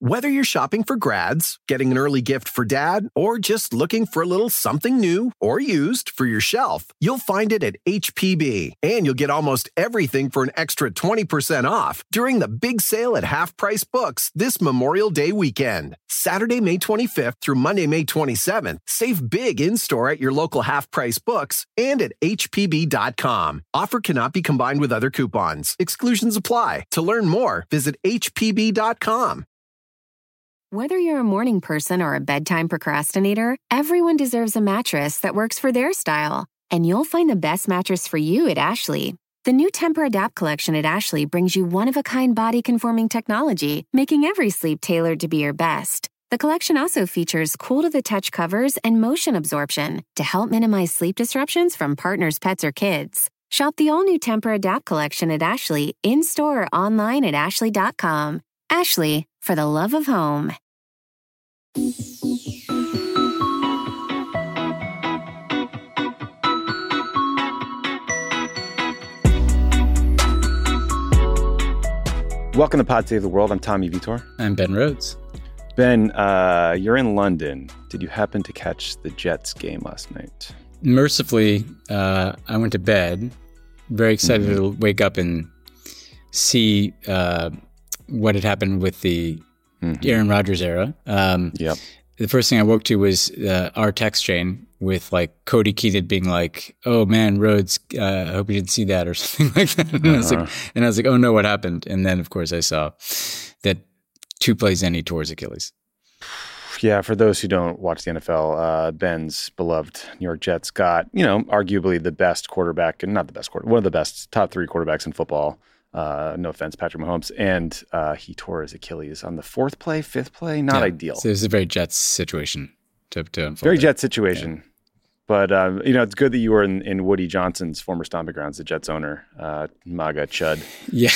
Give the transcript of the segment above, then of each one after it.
Whether you're shopping for grads, getting an early gift for dad, or just looking for a little something new or used for your shelf, you'll find it at HPB. And you'll get almost everything for an extra 20% off during the big sale at Half Price Books this Memorial Day weekend. Saturday, May 25th through Monday, May 27th. Save big in-store at your local Half Price Books and at hpb.com. Offer cannot be combined with other coupons. Exclusions apply. To learn more, visit hpb.com. Whether you're a morning person or a bedtime procrastinator, everyone deserves a mattress that works for their style. And you'll find the best mattress for you at Ashley. The new Tempur-Adapt collection at Ashley brings you one-of-a-kind body-conforming technology, making every sleep tailored to be your best. The collection also features cool-to-the-touch covers and motion absorption to help minimize sleep disruptions from partners, pets, or kids. Shop the all-new Tempur-Adapt collection at Ashley, in-store or online at ashley.com. Ashley, for the love of home. Welcome to Pod Save the World. I'm Tommy Vitor. I'm Ben Rhodes. Ben, you're in London. Did you happen to catch the Jets game last night? Mercifully, I went to bed, very excited to wake up and see what had happened with the Aaron Rodgers era. Yep. The first thing I woke to was our text chain with like Cody Keaton being like, "Oh man, Rhodes, I hope you didn't see that," or something like that. And I was like, "Oh no, what happened?" And then of course I saw that 2 plays in he tore his Achilles. Yeah, for those who don't watch the NFL, Ben's beloved New York Jets got, arguably the best quarterback, and not the best quarterback, one of the best top 3 quarterbacks in football. No offense, Patrick Mahomes. And he tore his Achilles on the 4th play, 5th play. Not ideal. So this is a very Jets situation to unfold. Very Jets situation. Yeah. But, it's good that you were in Woody Johnson's former stomping grounds, the Jets owner, MAGA Chud. Yeah.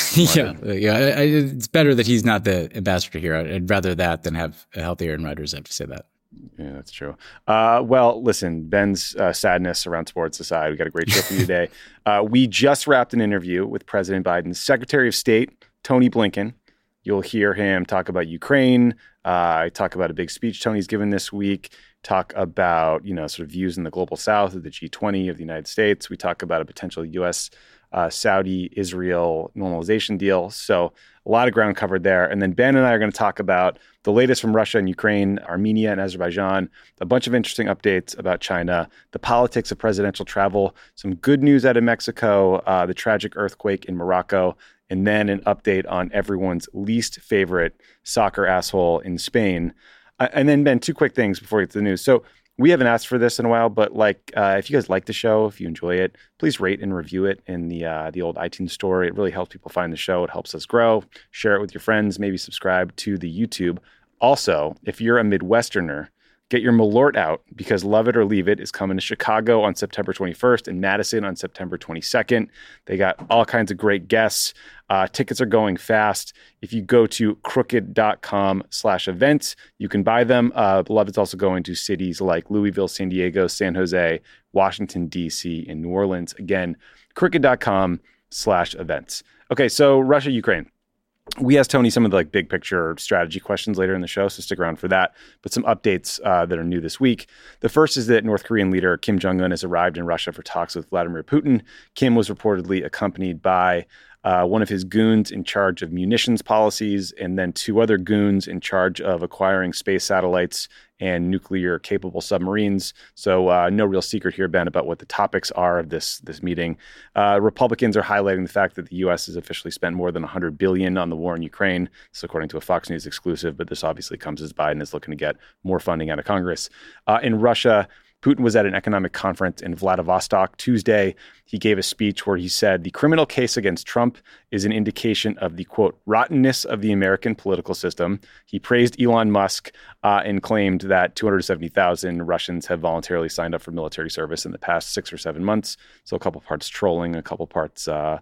It's better that he's not the ambassador here. I'd rather that than have a healthy Aaron Rodgers. I have to say that. Yeah, that's true. Well, listen, Ben's sadness around sports aside, we got a great show for you today. We just wrapped an interview with President Biden's Secretary of State, Tony Blinken. You'll hear him talk about Ukraine, talk about a big speech Tony's given this week, talk about, sort of views in the global south of the G20 of the United States. We talk about a potential U.S. Saudi-Israel normalization deal. So a lot of ground covered there. And then Ben and I are going to talk about the latest from Russia and Ukraine, Armenia and Azerbaijan, a bunch of interesting updates about China, the politics of presidential travel, some good news out of Mexico, the tragic earthquake in Morocco, and then an update on everyone's least favorite soccer asshole in Spain. And then, Ben, 2 quick things before we get to the news. So we haven't asked for this in a while, but if you guys like the show, if you enjoy it, please rate and review it in the old iTunes store. It really helps people find the show. It helps us grow. Share it with your friends. Maybe subscribe to the YouTube. Also, if you're a Midwesterner, get your Malort out because Love It or Leave It is coming to Chicago on September 21st and Madison on September 22nd. They got all kinds of great guests. Tickets are going fast. If you go to crooked.com/events, you can buy them. Love It's also going to cities like Louisville, San Diego, San Jose, Washington, D.C., and New Orleans. Again, crooked.com/events. Okay, so Russia, Ukraine. We asked Tony some of the big picture strategy questions later in the show, so stick around for that. But some updates that are new this week. The first is that North Korean leader Kim Jong-un has arrived in Russia for talks with Vladimir Putin. Kim was reportedly accompanied by one of his goons in charge of munitions policies, and then 2 other goons in charge of acquiring space satellites and nuclear-capable submarines. So no real secret here, Ben, about what the topics are of this meeting. Republicans are highlighting the fact that the U.S. has officially spent more than $100 billion on the war in Ukraine. This according to a Fox News exclusive, but this obviously comes as Biden is looking to get more funding out of Congress. In Russia, Putin was at an economic conference in Vladivostok Tuesday. He gave a speech where he said the criminal case against Trump is an indication of the, quote, rottenness of the American political system. He praised Elon Musk and claimed that 270,000 Russians have voluntarily signed up for military service in the past 6 or 7 months. So a couple parts trolling, a couple parts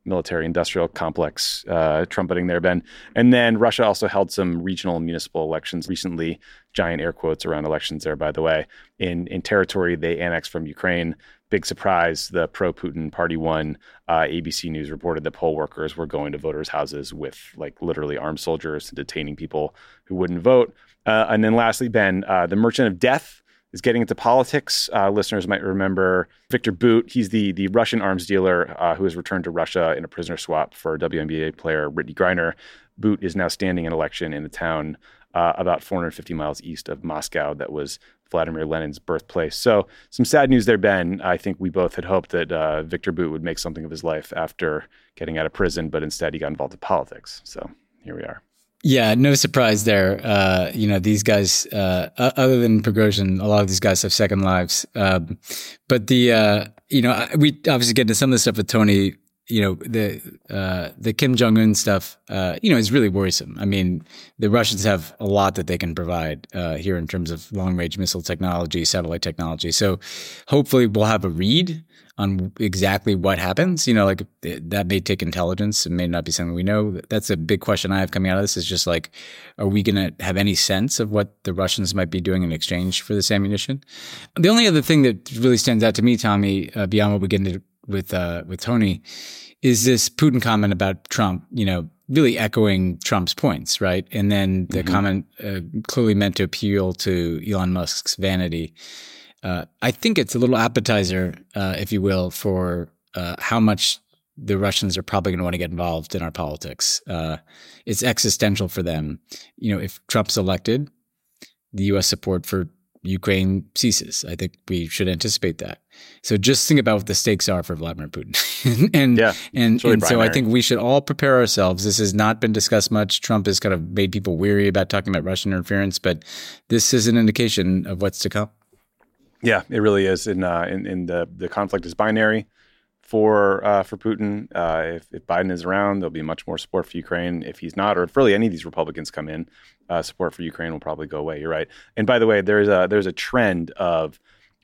military-industrial complex trumpeting there, Ben. And then Russia also held some regional and municipal elections recently, giant air quotes around elections there, by the way, in territory they annexed from Ukraine. Big surprise, the pro-Putin party won. ABC News reported that poll workers were going to voters' houses with like literally armed soldiers and detaining people who wouldn't vote. And then lastly, Ben, the Merchant of Death is getting into politics. Listeners might remember Viktor Bout. He's the Russian arms dealer who has returned to Russia in a prisoner swap for WNBA player Brittany Griner. Bout is now standing an election in a town about 450 miles east of Moscow that was Vladimir Lenin's birthplace. So some sad news there, Ben. I think we both had hoped that Viktor Bout would make something of his life after getting out of prison, but instead he got involved in politics. So here we are. Yeah, no surprise there. These guys, other than Prigozhin, a lot of these guys have second lives. But we obviously get into some of the stuff with Tony. The Kim Jong-un stuff, is really worrisome. I mean, the Russians have a lot that they can provide here in terms of long-range missile technology, satellite technology. So hopefully we'll have a read on exactly what happens. That may take intelligence. It may not be something we know. That's a big question I have coming out of this is just like, are we going to have any sense of what the Russians might be doing in exchange for this ammunition? The only other thing that really stands out to me, Tommy, beyond what we get into with Tony, is this Putin comment about Trump, really echoing Trump's points, right? And then the comment clearly meant to appeal to Elon Musk's vanity. I think it's a little appetizer, if you will, for how much the Russians are probably going to want to get involved in our politics. It's existential for them. If Trump's elected, the U.S. support for Ukraine ceases. I think we should anticipate that. So just think about what the stakes are for Vladimir Putin. and so I think we should all prepare ourselves. This has not been discussed much. Trump has kind of made people weary about talking about Russian interference, but this is an indication of what's to come. Yeah, it really is. And the conflict is binary for Putin. If Biden is around, there'll be much more support for Ukraine. If he's not, or if really any of these Republicans come in, support for Ukraine will probably go away. You're right. And by the way, there's a trend of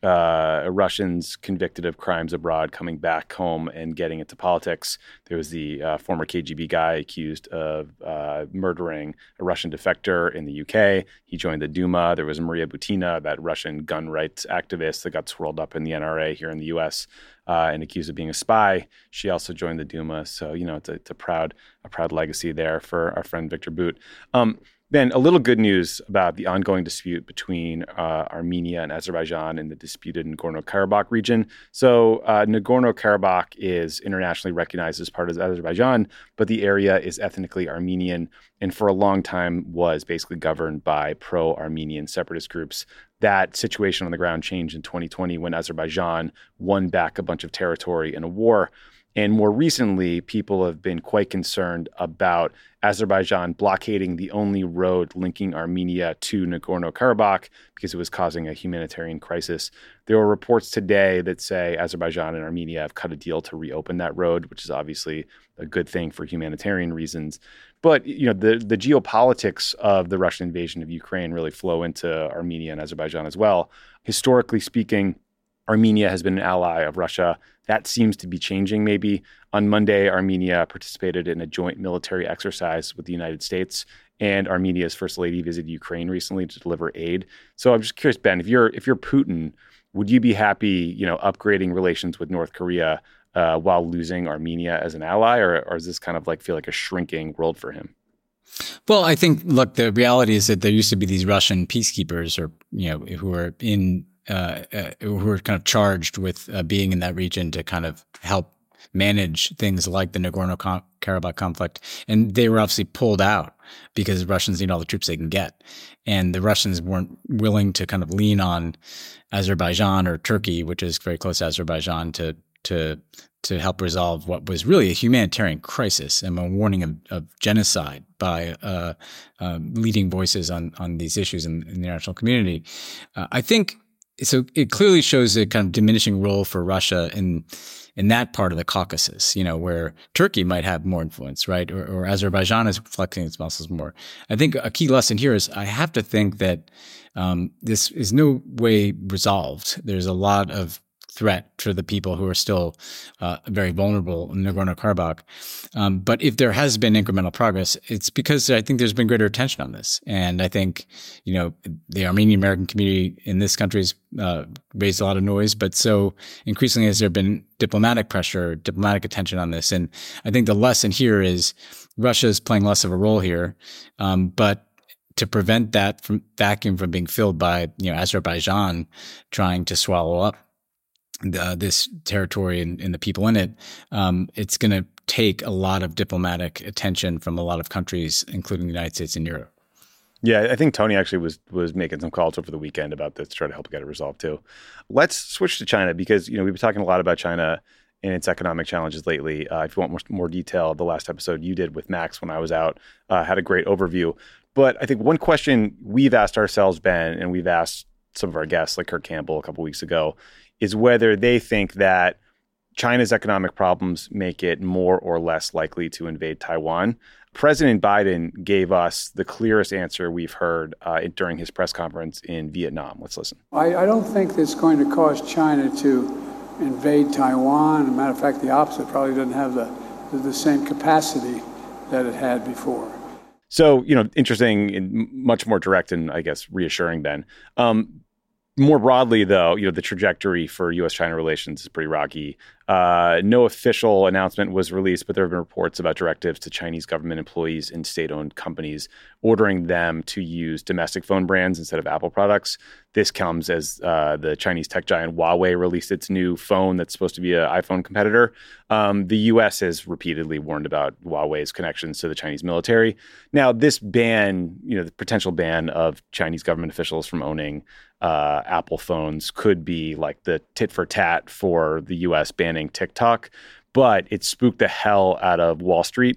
Russians convicted of crimes abroad coming back home and getting into politics. There was the former KGB guy accused of murdering a Russian defector in the UK. He joined the Duma. There was Maria Butina, that Russian gun rights activist that got swirled up in the NRA here in the US and accused of being a spy. She also joined the Duma. So, it's a proud legacy there for our friend Viktor Bout. Ben, a little good news about the ongoing dispute between Armenia and Azerbaijan in the disputed Nagorno-Karabakh region. So Nagorno-Karabakh is internationally recognized as part of Azerbaijan, but the area is ethnically Armenian and for a long time was basically governed by pro-Armenian separatist groups. That situation on the ground changed in 2020 when Azerbaijan won back a bunch of territory in a war. And more recently, people have been quite concerned about Azerbaijan blockading the only road linking Armenia to Nagorno-Karabakh because it was causing a humanitarian crisis. There were reports today that say Azerbaijan and Armenia have cut a deal to reopen that road, which is obviously a good thing for humanitarian reasons. But the geopolitics of the Russian invasion of Ukraine really flow into Armenia and Azerbaijan as well. Historically speaking, Armenia has been an ally of Russia. That seems to be changing maybe. On Monday, Armenia participated in a joint military exercise with the United States, and Armenia's First Lady visited Ukraine recently to deliver aid. So I'm just curious, Ben, if you're Putin, would you be happy, upgrading relations with North Korea while losing Armenia as an ally, or does this kind of feel like a shrinking world for him? Well, I think, look, the reality is that there used to be these Russian peacekeepers, or who were who were kind of charged with being in that region to kind of help manage things like the Nagorno-Karabakh conflict. And they were obviously pulled out because the Russians need all the troops they can get. And the Russians weren't willing to kind of lean on Azerbaijan or Turkey, which is very close to Azerbaijan, to help resolve what was really a humanitarian crisis and a warning of genocide by leading voices on these issues in the international community. I think so. It clearly shows a kind of diminishing role for Russia in that part of the Caucasus, where Turkey might have more influence, right? Or Azerbaijan is flexing its muscles more. I think a key lesson here is I have to think that this is no way resolved. There's a lot of threat to the people who are still very vulnerable in Nagorno-Karabakh. But if there has been incremental progress, it's because I think there's been greater attention on this. And I think, the Armenian American community in this country has raised a lot of noise, but so increasingly has there been diplomatic pressure, diplomatic attention on this. And I think the lesson here is Russia is playing less of a role here, but to prevent that vacuum from being filled by Azerbaijan trying to swallow up this territory and the people in it, it's going to take a lot of diplomatic attention from a lot of countries, including the United States and Europe. Yeah, I think Tony actually was making some calls over the weekend about this to try to help get it resolved too. Let's switch to China because we've been talking a lot about China and its economic challenges lately. If you want more detail, the last episode you did with Max when I was out had a great overview. But I think one question we've asked ourselves, Ben, and we've asked some of our guests like Kirk Campbell a couple weeks ago, is whether they think that China's economic problems make it more or less likely to invade Taiwan. President Biden gave us the clearest answer we've heard during his press conference in Vietnam. Let's listen. I don't think it's going to cause China to invade Taiwan. As a matter of fact, the opposite, probably doesn't have the same capacity that it had before. So, interesting and much more direct and I guess reassuring, Ben. More broadly, though, the trajectory for U.S.-China relations is pretty rocky. No official announcement was released, but there have been reports about directives to Chinese government employees and state-owned companies ordering them to use domestic phone brands instead of Apple products. This comes as the Chinese tech giant Huawei released its new phone that's supposed to be an iPhone competitor. The U.S. has repeatedly warned about Huawei's connections to the Chinese military. Now, this ban, the potential ban of Chinese government officials from owning Apple phones could be like the tit for tat for the U.S. banning TikTok, but it spooked the hell out of Wall Street.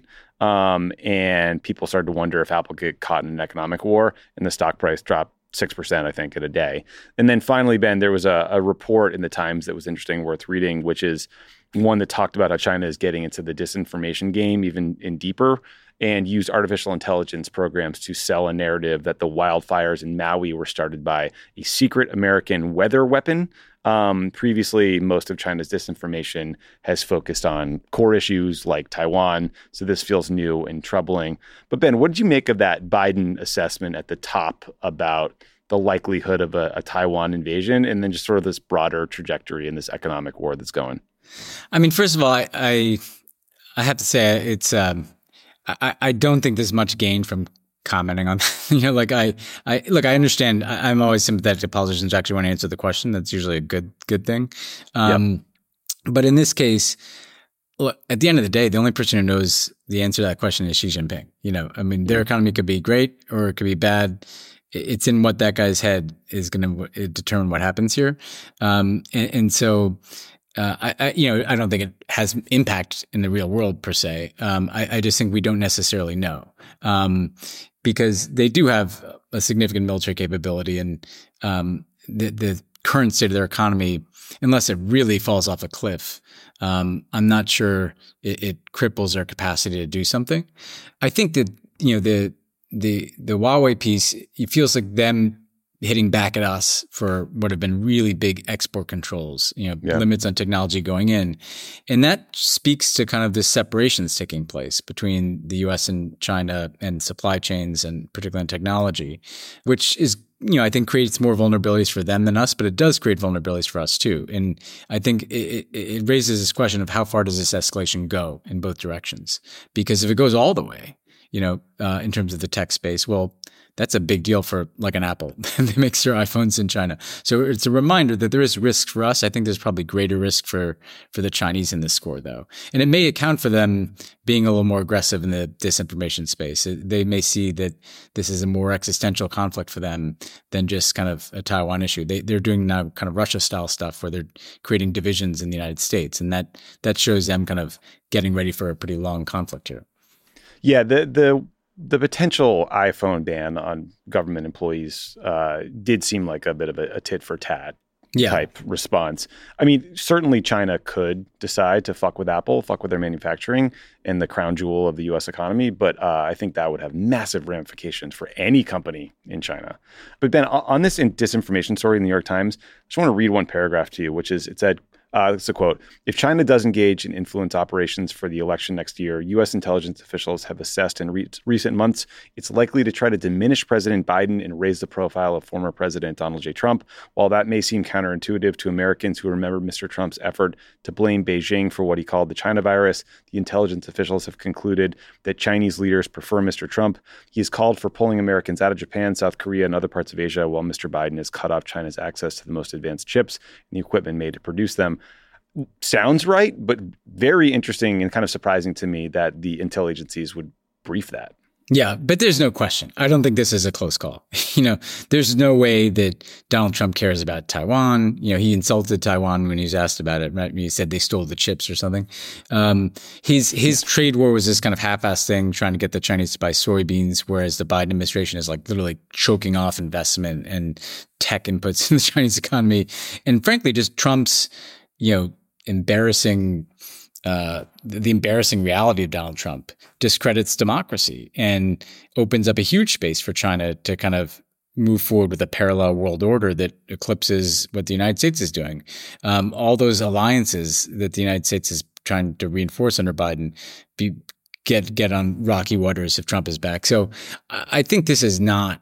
And people started to wonder if Apple could get caught in an economic war, and the stock price dropped 6%, I think, in a day. And then finally, Ben, there was a report in the Times that was interesting, worth reading, which is one that talked about how China is getting into the disinformation game even in deeper and used artificial intelligence programs to sell a narrative that the wildfires in Maui were started by a secret American weather weapon. Previously, most of China's disinformation has focused on core issues like Taiwan, so this feels new and troubling. But Ben, what did you make of that Biden assessment at the top about the likelihood of a Taiwan invasion and then just sort of this broader trajectory in this economic war that's going? I mean, first of all, I have to say it's I don't think there's much gain from commenting on that. I understand. I'm always sympathetic to politicians who actually want to answer the question. That's usually a good thing. But in this case, look, at the end of the day, the only person who knows the answer to that question is Xi Jinping. Their economy could be great or it could be bad. It's in what that guy's head is going to determine what happens here. So I don't think it has impact in the real world per se. I just think we don't necessarily know, because they do have a significant military capability, and the current state of their economy, unless it really falls off a cliff, I'm not sure it cripples their capacity to do something. I think that the Huawei piece, it feels like them hitting back at us for what have been really big export controls, limits on technology going in. And that speaks to kind of this separation that's taking place between the US and China and supply chains, and particularly in technology, which is, I think creates more vulnerabilities for them than us, but it does create vulnerabilities for us too. And I think it raises this question of how far does this escalation go in both directions? Because if it goes all the way, in terms of the tech space, well, that's a big deal for like an Apple that makes their iPhones in China. So it's a reminder that there is risk for us. I think there's probably greater risk for the Chinese in this score, though. And it may account for them being a little more aggressive in the disinformation space. They may see that this is a more existential conflict for them than just kind of a Taiwan issue. They're doing now kind of Russia-style stuff where they're creating divisions in the United States. And that shows them kind of getting ready for a pretty long conflict here. Yeah, the potential iPhone ban on government employees did seem like a bit of a tit for tat type response. I mean, certainly China could decide to fuck with Apple, fuck with their manufacturing and the crown jewel of the U.S. economy, but I think that would have massive ramifications for any company in China. But Ben, on this disinformation story in the New York Times, I just want to read one paragraph to you, which is, it said, it's a quote, "If China does engage in influence operations for the election next year, U.S. intelligence officials have assessed in recent months it's likely to try to diminish President Biden and raise the profile of former President Donald J. Trump. While that may seem counterintuitive to Americans who remember Mr. Trump's effort to blame Beijing for what he called the China virus, the intelligence officials have concluded that Chinese leaders prefer Mr. Trump. He has called for pulling Americans out of Japan, South Korea, and other parts of Asia, while Mr. Biden has cut off China's access to the most advanced chips and the equipment made to produce them." Sounds right, but very interesting and kind of surprising to me that the intel agencies would brief that. Yeah, but there's no question. I don't think this is a close call. There's no way that Donald Trump cares about Taiwan. He insulted Taiwan when he was asked about it, right? He said they stole the chips or something. His trade war was this kind of half-assed thing, trying to get the Chinese to buy soybeans, whereas the Biden administration is like literally choking off investment and tech inputs in the Chinese economy. And frankly, just Trump's, embarrassing the embarrassing reality of Donald Trump discredits democracy and opens up a huge space for China to kind of move forward with a parallel world order that eclipses what the United States is doing. All those alliances that the United States is trying to reinforce under Biden get on rocky waters if Trump is back. So I think this is not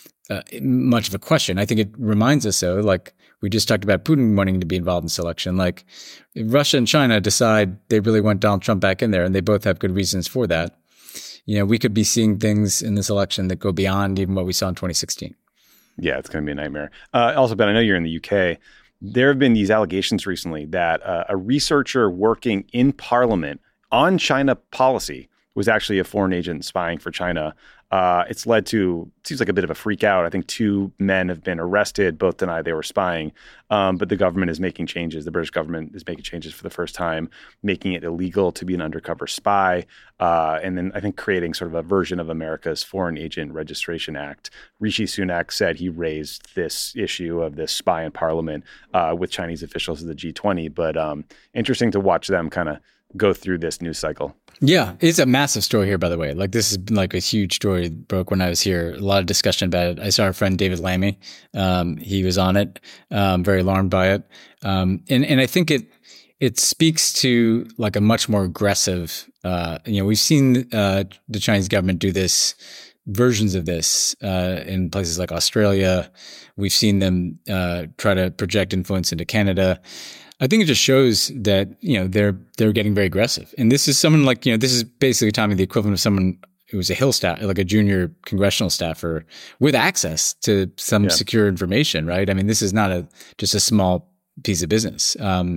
much of a question. I think it reminds us, though, like we just talked about Putin wanting to be involved in this election. Like if Russia and China decide they really want Donald Trump back in there, and they both have good reasons for that, we could be seeing things in this election that go beyond even what we saw in 2016. Yeah, it's going to be a nightmare. Also, Ben, I know you're in the UK. There have been these allegations recently that a researcher working in Parliament on China policy was actually a foreign agent spying for China. It's led to, seems like a bit of a freak out. I think 2 men have been arrested. Both deny they were spying. But the government is making changes. The British government is making changes for the first time, making it illegal to be an undercover spy. And then I think creating sort of a version of America's Foreign Agent Registration Act. Rishi Sunak said he raised this issue of this spy in Parliament with Chinese officials of the G20. But interesting to watch them kind of go through this news cycle. Yeah, it's a massive story here, by the way. Like this has been like a huge story. It broke when I was here. A lot of discussion about it. I saw our friend David Lammy. He was on it, very alarmed by it. And I think it speaks to like a much more aggressive, we've seen the Chinese government do this, versions of this in places like Australia. We've seen them try to project influence into Canada. I think it just shows that, they're getting very aggressive. And this is someone like, this is basically, Tommy, the equivalent of someone who was a Hill staff, like a junior congressional staffer with access to some secure information, right? I mean, this is not just a small piece of business.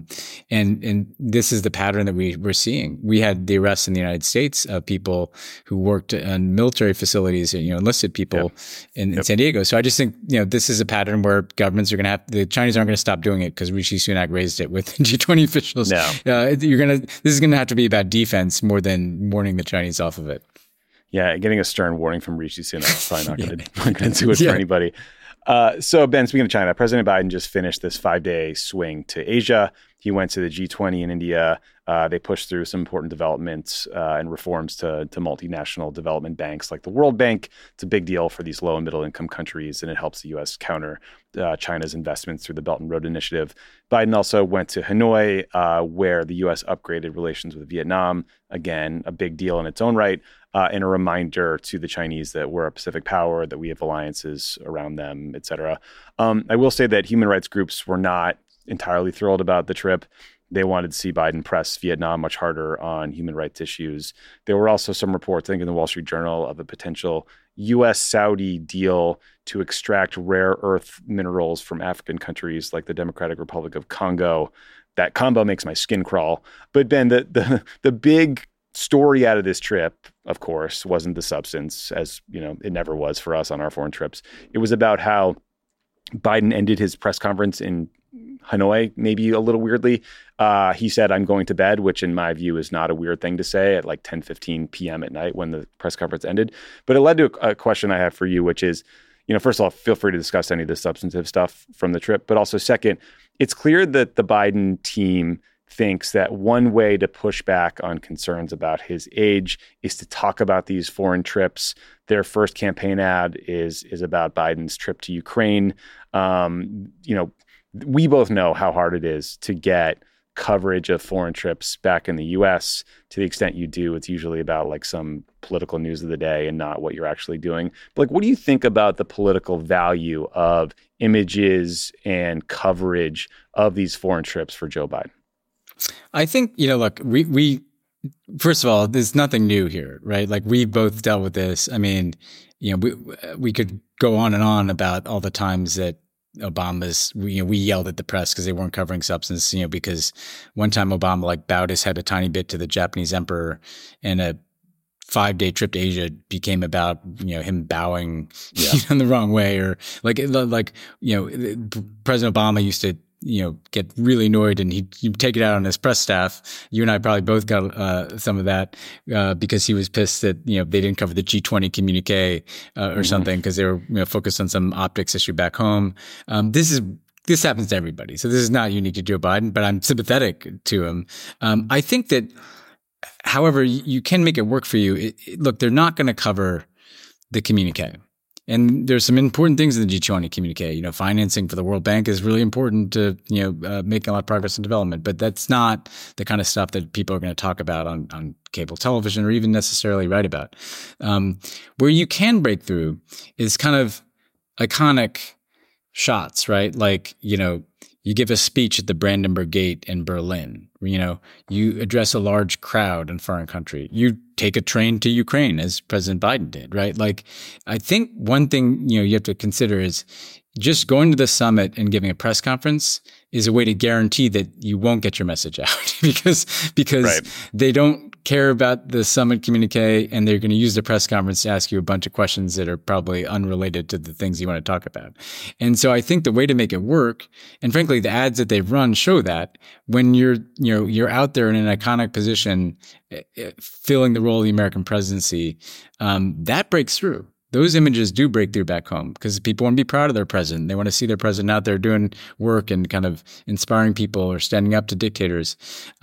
And this is the pattern that we're seeing. We had the arrests in the United States of people who worked in military facilities, enlisted people in San Diego. So I just think, this is a pattern where governments are going to have, the Chinese aren't going to stop doing it because Rishi Sunak raised it with G20 officials. No. This is going to have to be about defense more than warning the Chinese off of it. Yeah, getting a stern warning from Rishi Sunak is probably not going to do it for anybody. So, Ben, speaking of China, President Biden just finished this 5-day swing to Asia. He went to the G20 in India. They pushed through some important developments and reforms to multinational development banks like the World Bank. It's a big deal for these low and middle income countries, and it helps the U.S. counter China's investments through the Belt and Road Initiative. Biden also went to Hanoi, where the U.S. upgraded relations with Vietnam. Again, a big deal in its own right. And a reminder to the Chinese that we're a Pacific power, that we have alliances around them, et cetera. I will say that human rights groups were not entirely thrilled about the trip. They wanted to see Biden press Vietnam much harder on human rights issues. There were also some reports, I think in the Wall Street Journal, of a potential U.S.-Saudi deal to extract rare earth minerals from African countries like the Democratic Republic of Congo. That combo makes my skin crawl. But Ben, the big story out of this trip, of course, wasn't the substance, as it never was for us on our foreign trips. It was about how Biden ended his press conference in Hanoi, maybe a little weirdly. He said, "I'm going to bed," which in my view is not a weird thing to say at like 10:15 p.m. at night when the press conference ended. But it led to a question I have for you, which is, first of all, feel free to discuss any of the substantive stuff from the trip. But also second, it's clear that the Biden team thinks that one way to push back on concerns about his age is to talk about these foreign trips. Their first campaign ad is about Biden's trip to Ukraine. We both know how hard it is to get coverage of foreign trips back in the U.S. To the extent you do, it's usually about like some political news of the day and not what you're actually doing. But like, what do you think about the political value of images and coverage of these foreign trips for Joe Biden? I think, look, we first of all, there's nothing new here, right? Like, we both dealt with this. I mean, we could go on and on about all the times that Obama's, we yelled at the press because they weren't covering substance, because one time Obama like bowed his head a tiny bit to the Japanese emperor, and a 5-day trip to Asia became about, him bowing in the wrong way, or President Obama used to, get really annoyed and he'd take it out on his press staff. You and I probably both got some of that because he was pissed that, they didn't cover the G20 communique or something because they were focused on some optics issue back home. This happens to everybody. So this is not unique to Joe Biden, but I'm sympathetic to him. I think that, however, you can make it work for you. Look, they're not going to cover the communique. And there's some important things in the G20 communique. Financing for the World Bank is really important to, making a lot of progress in development. But that's not the kind of stuff that people are going to talk about on cable television or even necessarily write about. Where you can break through is kind of iconic shots, right? Like, you give a speech at the Brandenburg Gate in Berlin. You address a large crowd in a foreign country. You take a train to Ukraine, as President Biden did, right? Like, I think one thing, you have to consider is just going to the summit and giving a press conference is a way to guarantee that you won't get your message out because right. They don't care about the summit communique, and they're going to use the press conference to ask you a bunch of questions that are probably unrelated to the things you want to talk about. And so I think the way to make it work, and frankly, the ads that they've run show that when you're out there in an iconic position, filling the role of the American presidency, that breaks through. Those images do break through back home because people want to be proud of their president. They want to see their president out there doing work and kind of inspiring people or standing up to dictators.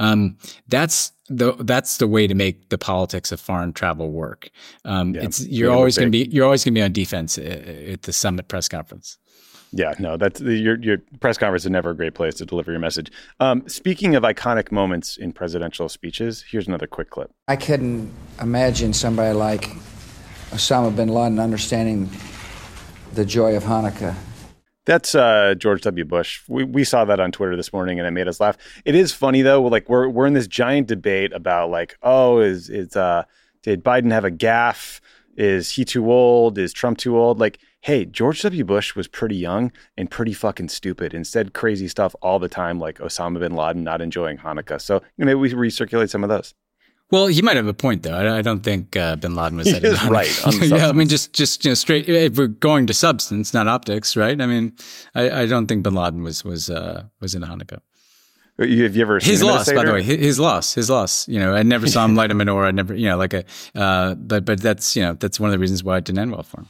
That's the way to make the politics of foreign travel work. You're always going to be on defense at the summit press conference. Yeah, no, that's your press conference is never a great place to deliver your message. Speaking of iconic moments in presidential speeches, here's another quick clip. I couldn't imagine somebody like Osama bin Laden understanding the joy of Hanukkah. That's George W. Bush. We saw that on Twitter this morning, and it made us laugh. It is funny though. Like we're in this giant debate about like, did Biden have a gaffe? Is he too old? Is Trump too old? Like, hey, George W. Bush was pretty young and pretty fucking stupid and said crazy stuff all the time, like Osama bin Laden not enjoying Hanukkah. So maybe we recirculate some of those. Well, he might have a point, though. I don't think bin Laden was said right. On the yeah, I mean, just straight. If we're going to substance, not optics, right? I mean, I don't think bin Laden was into Hanukkah. Have you ever seen his loss? By the way, his loss. I never saw him light a menorah. I never, but that's that's one of the reasons why it didn't end well for him.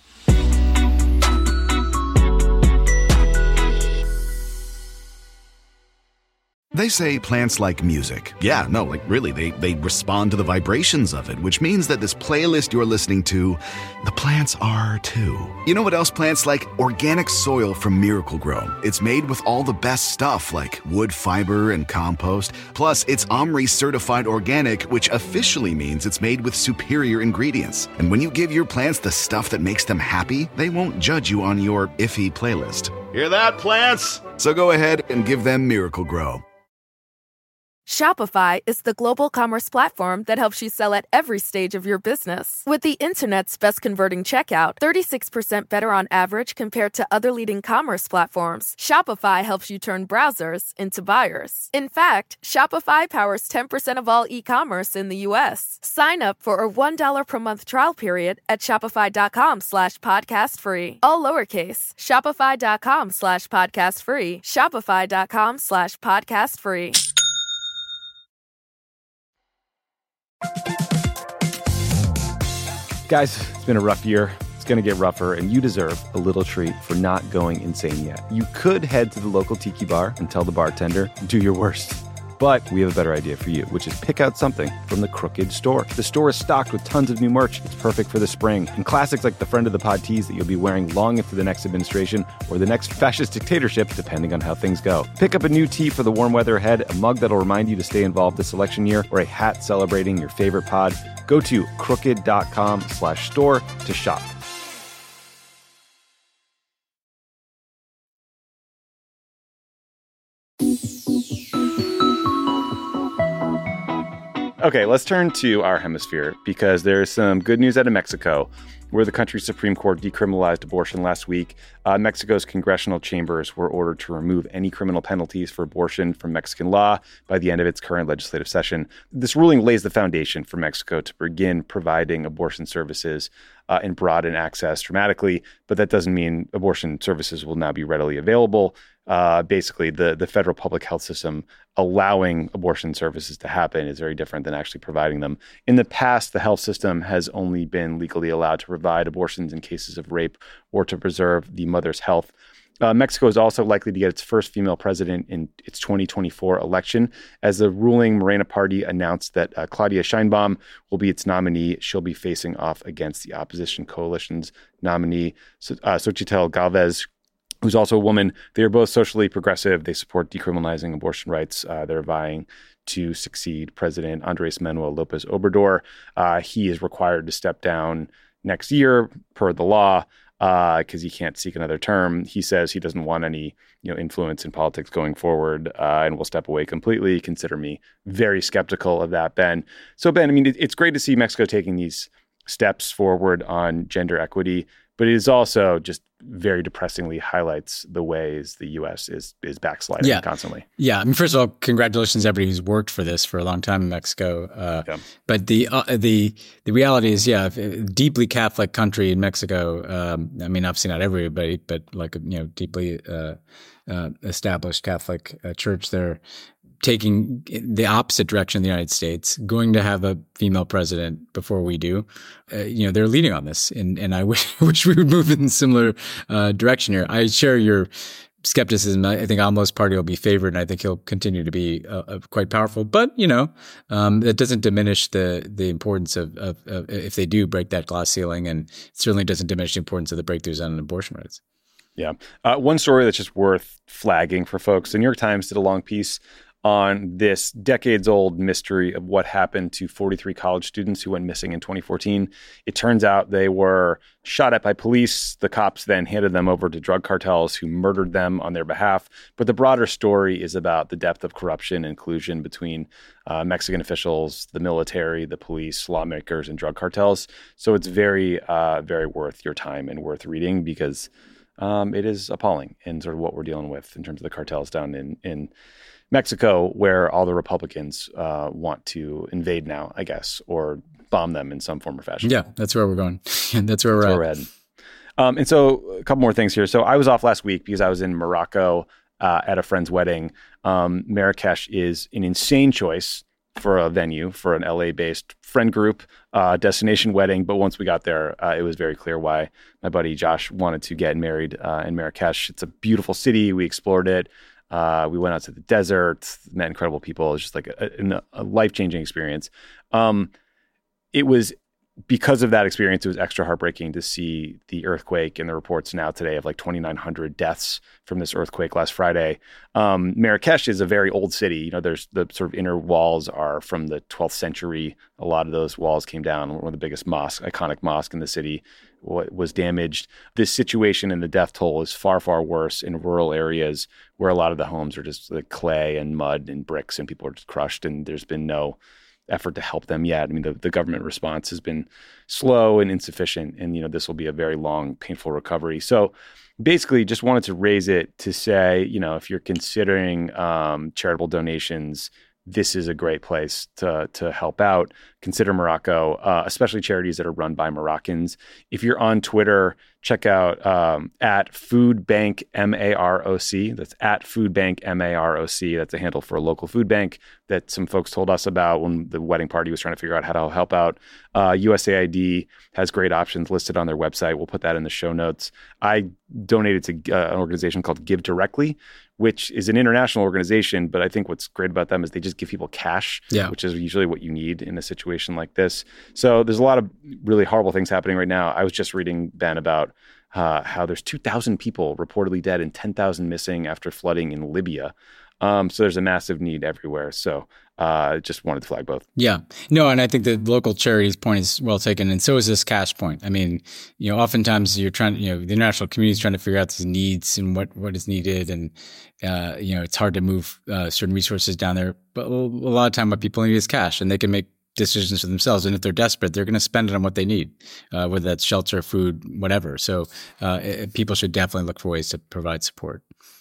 They say plants like music. Yeah, no, like really, they respond to the vibrations of it, which means that this playlist you're listening to, the plants are too. You know what else plants like? Organic soil from Miracle-Gro. It's made with all the best stuff like wood fiber and compost. Plus, it's OMRI certified organic, which officially means it's made with superior ingredients. And when you give your plants the stuff that makes them happy, they won't judge you on your iffy playlist. Hear that, plants? So go ahead and give them Miracle-Gro. Shopify is the global commerce platform that helps you sell at every stage of your business. With the internet's best converting checkout, 36% better on average compared to other leading commerce platforms, Shopify helps you turn browsers into buyers. In fact, Shopify powers 10% of all e-commerce in the U.S. Sign up for a $1 per month trial period at shopify.com/podcastfree. All lowercase, shopify.com/podcastfree, shopify.com/podcastfree. Guys, it's been a rough year. It's going to get rougher, and you deserve a little treat for not going insane yet. You could head to the local tiki bar and tell the bartender, do your worst. But we have a better idea for you, which is pick out something from the Crooked store. The store is stocked with tons of new merch. It's perfect for the spring. And classics like the Friend of the Pod tees that you'll be wearing long into the next administration or the next fascist dictatorship, depending on how things go. Pick up a new tee for the warm weather ahead, a mug that'll remind you to stay involved this election year, or a hat celebrating your favorite pod. Go to crooked.com/store to shop. Okay, let's turn to our hemisphere because there's some good news out of Mexico, where the country's Supreme Court decriminalized abortion last week. Mexico's congressional chambers were ordered to remove any criminal penalties for abortion from Mexican law by the end of its current legislative session. This ruling lays the foundation for Mexico to begin providing abortion services and broaden access dramatically, but that doesn't mean abortion services will now be readily available. Basically, the federal public health system allowing abortion services to happen is very different than actually providing them. In the past, the health system has only been legally allowed to provide abortions in cases of rape or to preserve the mother's health. Mexico is also likely to get its first female president in its 2024 election. As the ruling Morena party announced that Claudia Sheinbaum will be its nominee, she'll be facing off against the opposition coalition's nominee, Xochitl Galvez, who's also a woman. They are both socially progressive. They support decriminalizing abortion rights. They're vying to succeed President Andrés Manuel López Obrador. He is required to step down next year per the law because he can't seek another term. He says he doesn't want any influence in politics going forward and will step away completely. Consider me very skeptical of that, Ben. So, Ben, I mean, it's great to see Mexico taking these steps forward on gender equity, but it is also just very depressingly highlights the ways the U.S. is backsliding constantly. Yeah. I mean, first of all, congratulations to everybody who's worked for this for a long time in Mexico. But the reality is, deeply Catholic country in Mexico. I mean, obviously not everybody, but like, deeply established Catholic church there, taking the opposite direction of the United States, going to have a female president before we do. They're leading on this. And I wish we would move in a similar direction here. I share your skepticism. I think Almo's party will be favored, and I think he'll continue to be quite powerful. But, that doesn't diminish the importance of if they do break that glass ceiling, and it certainly doesn't diminish the importance of the breakthroughs on abortion rights. Yeah. One story that's just worth flagging for folks. The New York Times did a long piece on this decades-old mystery of what happened to 43 college students who went missing in 2014. It turns out they were shot at by police. The cops then handed them over to drug cartels who murdered them on their behalf. But the broader story is about the depth of corruption and collusion between Mexican officials, the military, the police, lawmakers, and drug cartels. So it's very, very worth your time and worth reading because it is appalling in sort of what we're dealing with in terms of the cartels down in Mexico, where all the Republicans want to invade now, I guess, or bomb them in some form or fashion. Yeah, that's where we're going. That's where we're heading. And so a couple more things here. So I was off last week because I was in Morocco at a friend's wedding. Marrakesh is an insane choice for a venue, for an LA-based friend group, destination wedding. But once we got there, it was very clear why my buddy Josh wanted to get married in Marrakesh. It's a beautiful city. We explored it. We went out to the desert, met incredible people. It was just like a life-changing experience. It was because of that experience, it was extra heartbreaking to see the earthquake and the reports now today of like 2,900 deaths from this earthquake last Friday. Marrakesh is a very old city. There's the sort of inner walls are from the 12th century. A lot of those walls came down. One of the biggest iconic mosque in the city was damaged. This situation and the death toll is far, far worse in rural areas where a lot of the homes are just like clay and mud and bricks and people are just crushed, and there's been no effort to help them yet. I mean, the government response has been slow and insufficient, and this will be a very long, painful recovery. So basically just wanted to raise it to say, if you're considering charitable donations, this is a great place to help out. Consider Morocco, especially charities that are run by Moroccans. If you're on Twitter, check out at Food Bank MAROC. That's at Food Bank MAROC. That's a handle for a local food bank that some folks told us about when the wedding party was trying to figure out how to help out. USAID has great options listed on their website. We'll put that in the show notes. I donated to an organization called Give Directly, which is an international organization, but I think what's great about them is they just give people cash, which is usually what you need in a situation like this. So there's a lot of really horrible things happening right now. I was just reading, Ben, about how there's 2,000 people reportedly dead and 10,000 missing after flooding in Libya. So there's a massive need everywhere. So just wanted to flag both. Yeah. No, and I think the local charities point is well taken. And so is this cash point. I mean, oftentimes you're trying, the international community is trying to figure out these needs and what is needed. And, it's hard to move certain resources down there. But a lot of time what people need is cash, and they can make decisions for themselves. And if they're desperate, they're going to spend it on what they need, whether that's shelter, food, whatever. So people should definitely look for ways to provide support.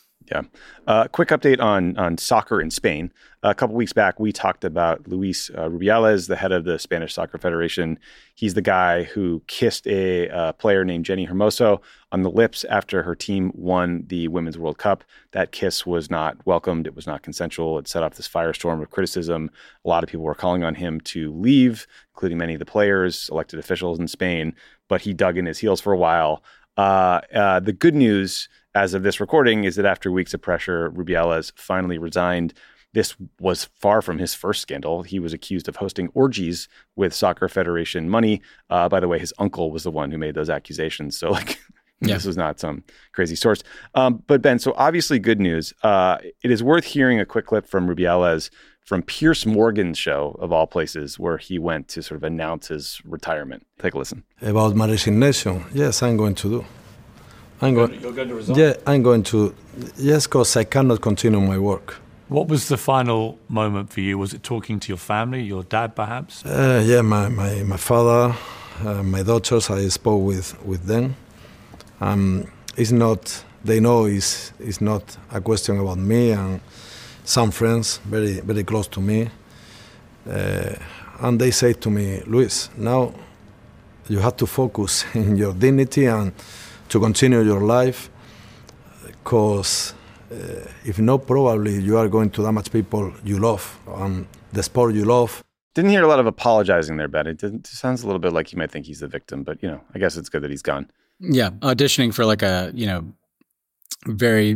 Yeah. Quick update on soccer in Spain. A couple weeks back, we talked about Luis Rubiales, the head of the Spanish Soccer Federation. He's the guy who kissed a player named Jenny Hermoso on the lips after her team won the Women's World Cup. That kiss was not welcomed. It was not consensual. It set off this firestorm of criticism. A lot of people were calling on him to leave, including many of the players, elected officials in Spain, but he dug in his heels for a while. The good news as of this recording is that after weeks of pressure, Rubiales finally resigned. This was far from his first scandal. He was accused of hosting orgies with Soccer Federation money. By the way, his uncle was the one who made those accusations. So this was not some crazy source. But Ben, so obviously good news. It is worth hearing a quick clip from Rubiales from Piers Morgan's show, of all places, where he went to sort of announce his retirement. Take a listen. About my resignation, yes, I'm going to do. You're going to resign? Yeah, I'm going to. Yes, because I cannot continue my work. What was the final moment for you? Was it talking to your family, your dad perhaps? Yeah, my father, my daughters, I spoke with them. It's not, they know it's not a question about me and some friends very, very close to me. And they say to me, Luis, now you have to focus in your dignity and to continue your life, because if not, probably you are going to damage people you love and the sport you love. Didn't hear a lot of apologizing there, Ben. It sounds a little bit like you might think he's the victim, but I guess it's good that he's gone. Yeah, auditioning for like a very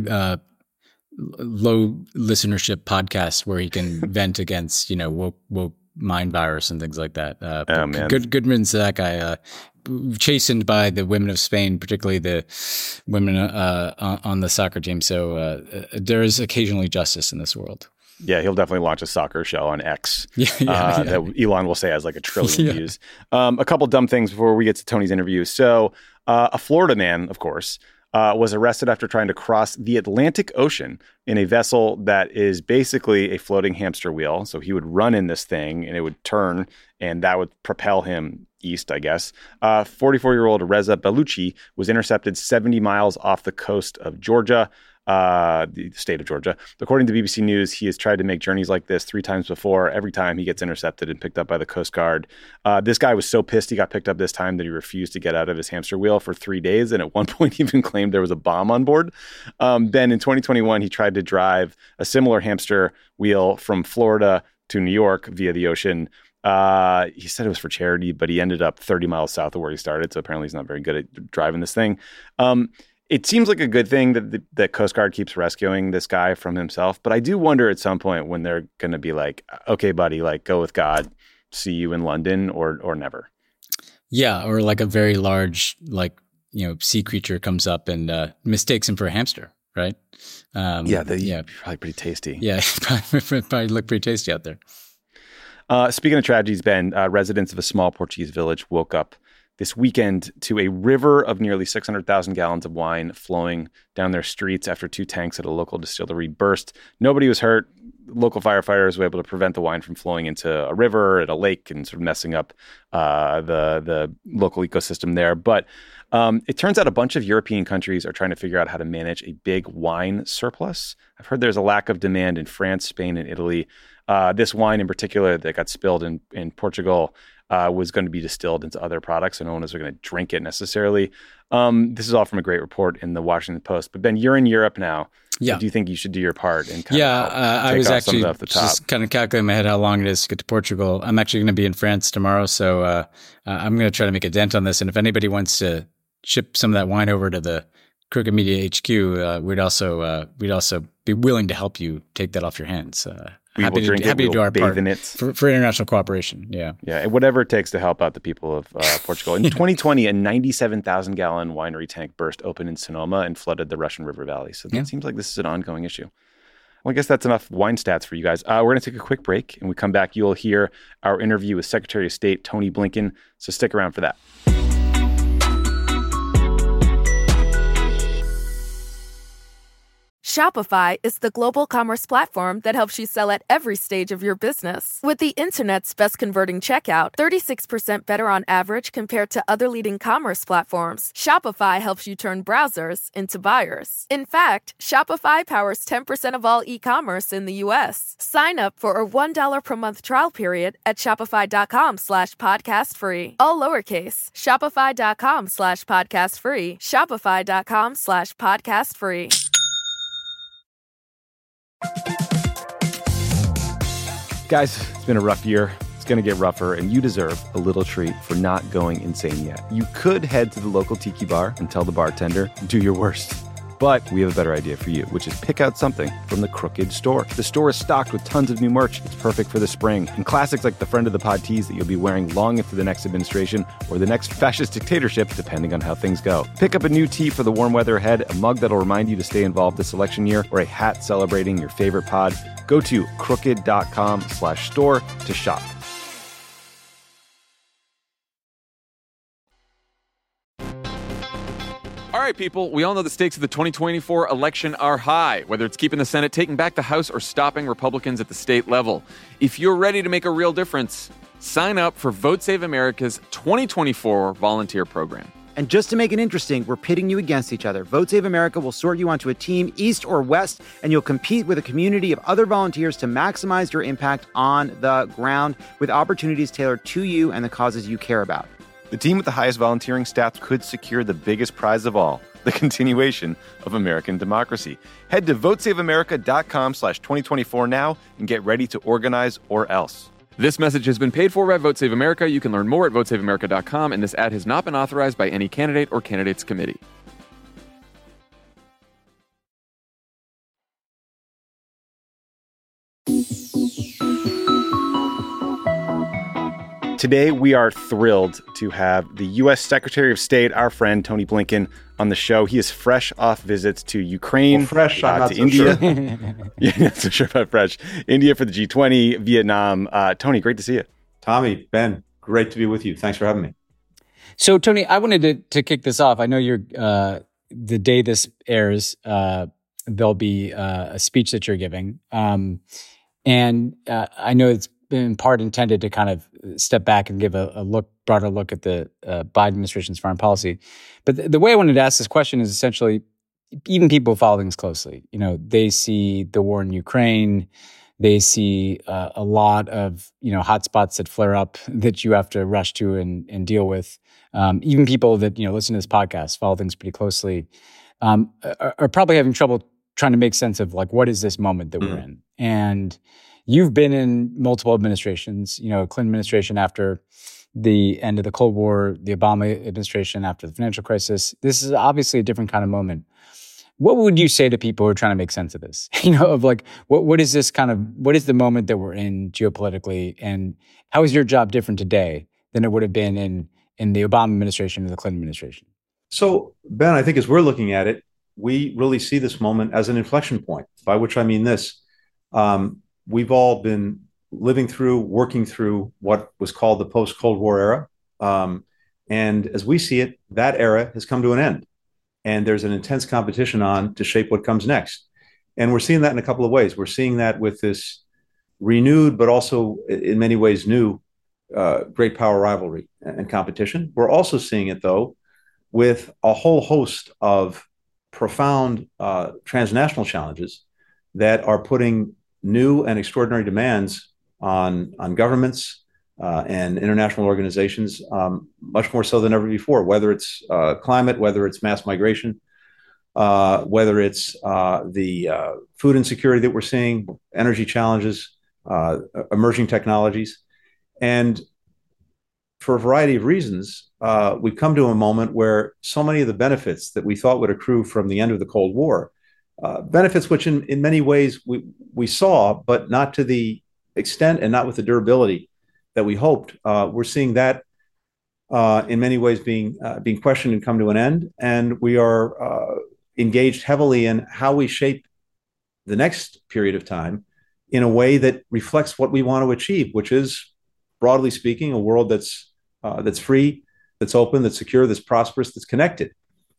low listenership podcast where he can vent against woke mind virus and things like that. Man. Good riddance to that guy. Chastened by the women of Spain, particularly the women on the soccer team. So there is occasionally justice in this world. Yeah, he'll definitely launch a soccer show on X that Elon will say has like 1 trillion views. A couple dumb things before we get to Tony's interview. So a Florida man, of course, was arrested after trying to cross the Atlantic Ocean in a vessel that is basically a floating hamster wheel. So he would run in this thing and it would turn and that would propel him east, I guess. 44-year-old Reza Baluchi was intercepted 70 miles off the coast of Georgia, the state of Georgia. According to BBC News, he has tried to make journeys like this 3 times before. Every time he gets intercepted and picked up by the Coast Guard. This guy was so pissed he got picked up this time that he refused to get out of his hamster wheel for 3 days, and at one point even claimed there was a bomb on board. Then in 2021, he tried to drive a similar hamster wheel from Florida to New York via the ocean. He said it was for charity, but he ended up 30 miles south of where he started. So apparently he's not very good at driving this thing. It seems like a good thing that the Coast Guard keeps rescuing this guy from himself. But I do wonder at some point when they're going to be like, okay, buddy, like go with God, see you in London or never. Yeah. Or like a very large, sea creature comes up and mistakes him for a hamster. Right. Probably pretty tasty. Yeah. Probably look pretty tasty out there. Speaking of tragedies, Ben, residents of a small Portuguese village woke up this weekend to a river of nearly 600,000 gallons of wine flowing down their streets after 2 tanks at a local distillery burst. Nobody was hurt. Local firefighters were able to prevent the wine from flowing into a river and a lake and sort of messing up the local ecosystem there. But it turns out a bunch of European countries are trying to figure out how to manage a big wine surplus. I've heard there's a lack of demand in France, Spain, and Italy. This wine in particular that got spilled in Portugal was going to be distilled into other products, so no one was going to drink it necessarily. This is all from a great report in the Washington Post. But Ben, you're in Europe now. Yeah. Do you think you should do your part and kind I was actually just kind of calculating in my head how long it is to get to Portugal. I'm actually going to be in France tomorrow, so I'm going to try to make a dent on this. And if anybody wants to ship some of that wine over to the Crooked Media HQ, we'd also be willing to help you take that off your hands. Happy to do our part in it. For international cooperation. Yeah. Yeah. And whatever it takes to help out the people of Portugal. In 2020, a 97,000 gallon winery tank burst open in Sonoma and flooded the Russian River Valley. So it seems like this is an ongoing issue. Well, I guess that's enough wine stats for you guys. We're going to take a quick break, and when we come back, you'll hear our interview with Secretary of State Tony Blinken. So stick around for that. Shopify is the global commerce platform that helps you sell at every stage of your business. With the internet's best converting checkout, 36% better on average compared to other leading commerce platforms, Shopify helps you turn browsers into buyers. In fact, Shopify powers 10% of all e-commerce in the U.S. Sign up for a $1 per month trial period at shopify.com/podcastfree. All lowercase, shopify.com/podcastfree, shopify.com/podcastfree. Guys, it's been a rough year. It's going to get rougher, and you deserve a little treat for not going insane yet. You could head to the local tiki bar and tell the bartender, do your worst. But we have a better idea for you, which is pick out something from the Crooked store. The store is stocked with tons of new merch. It's perfect for the spring. And classics like the Friend of the Pod tees that you'll be wearing long into the next administration or the next fascist dictatorship, depending on how things go. Pick up a new tee for the warm weather ahead, a mug that'll remind you to stay involved this election year, or a hat celebrating your favorite pod. Go to crooked.com/store to shop. All right, people, we all know the stakes of the 2024 election are high, whether it's keeping the Senate, taking back the House, or stopping Republicans at the state level. If you're ready to make a real difference, sign up for Vote Save America's 2024 volunteer program. And just to make it interesting, we're pitting you against each other. Vote Save America will sort you onto a team, east or west, and you'll compete with a community of other volunteers to maximize your impact on the ground with opportunities tailored to you and the causes you care about. The team with the highest volunteering stats could secure the biggest prize of all, the continuation of American democracy. Head to votesaveamerica.com/2024 now and get ready to organize or else. This message has been paid for by Vote Save America. You can learn more at votesaveamerica.com, and this ad has not been authorized by any candidate or candidates committee. Today, we are thrilled to have the U.S. Secretary of State, our friend Tony Blinken, on the show. He is fresh off visits to Ukraine, fresh, I'm not to so India. Sure. Yeah, not so sure about fresh. India for the G20, Vietnam. Tony, great to see you. Tommy, Ben, great to be with you. Thanks for having me. So, Tony, I wanted to kick this off. I know you're the day this airs, there'll be a speech that you're giving, and I know it's been in part intended to kind of step back and give a broader look at the Biden administration's foreign policy. But the way I wanted to ask this question is essentially, even people who follow things closely, they see the war in Ukraine, they see a lot of, hotspots that flare up that you have to rush to and deal with. Even people that, listen to this podcast, follow things pretty closely, are probably having trouble trying to make sense of what is this moment that we're in. And you've been in multiple administrations, Clinton administration after the end of the Cold War, the Obama administration after the financial crisis. This is obviously a different kind of moment. What would you say to people who are trying to make sense of this? What is this what is the moment that we're in geopolitically, and how is your job different today than it would have been in the Obama administration or the Clinton administration? So, Ben, I think as we're looking at it, we really see this moment as an inflection point, by which I mean this. We've all been working through what was called the post-Cold War era. And as we see it, that era has come to an end. And there's an intense competition on to shape what comes next. And we're seeing that in a couple of ways. We're seeing that with this renewed, but also in many ways new, great power rivalry and competition. We're also seeing it, though, with a whole host of profound transnational challenges that are putting new and extraordinary demands on governments, and international organizations, much more so than ever before, whether it's climate, whether it's mass migration, whether it's the food insecurity that we're seeing, energy challenges, emerging technologies. And for a variety of reasons, we've come to a moment where so many of the benefits that we thought would accrue from the end of the Cold War, benefits which in many ways we saw, but not to the extent and not with the durability that we hoped. We're seeing that in many ways being questioned and come to an end. And we are engaged heavily in how we shape the next period of time in a way that reflects what we want to achieve, which is, broadly speaking, a world that's free, that's open, that's secure, that's prosperous, that's connected.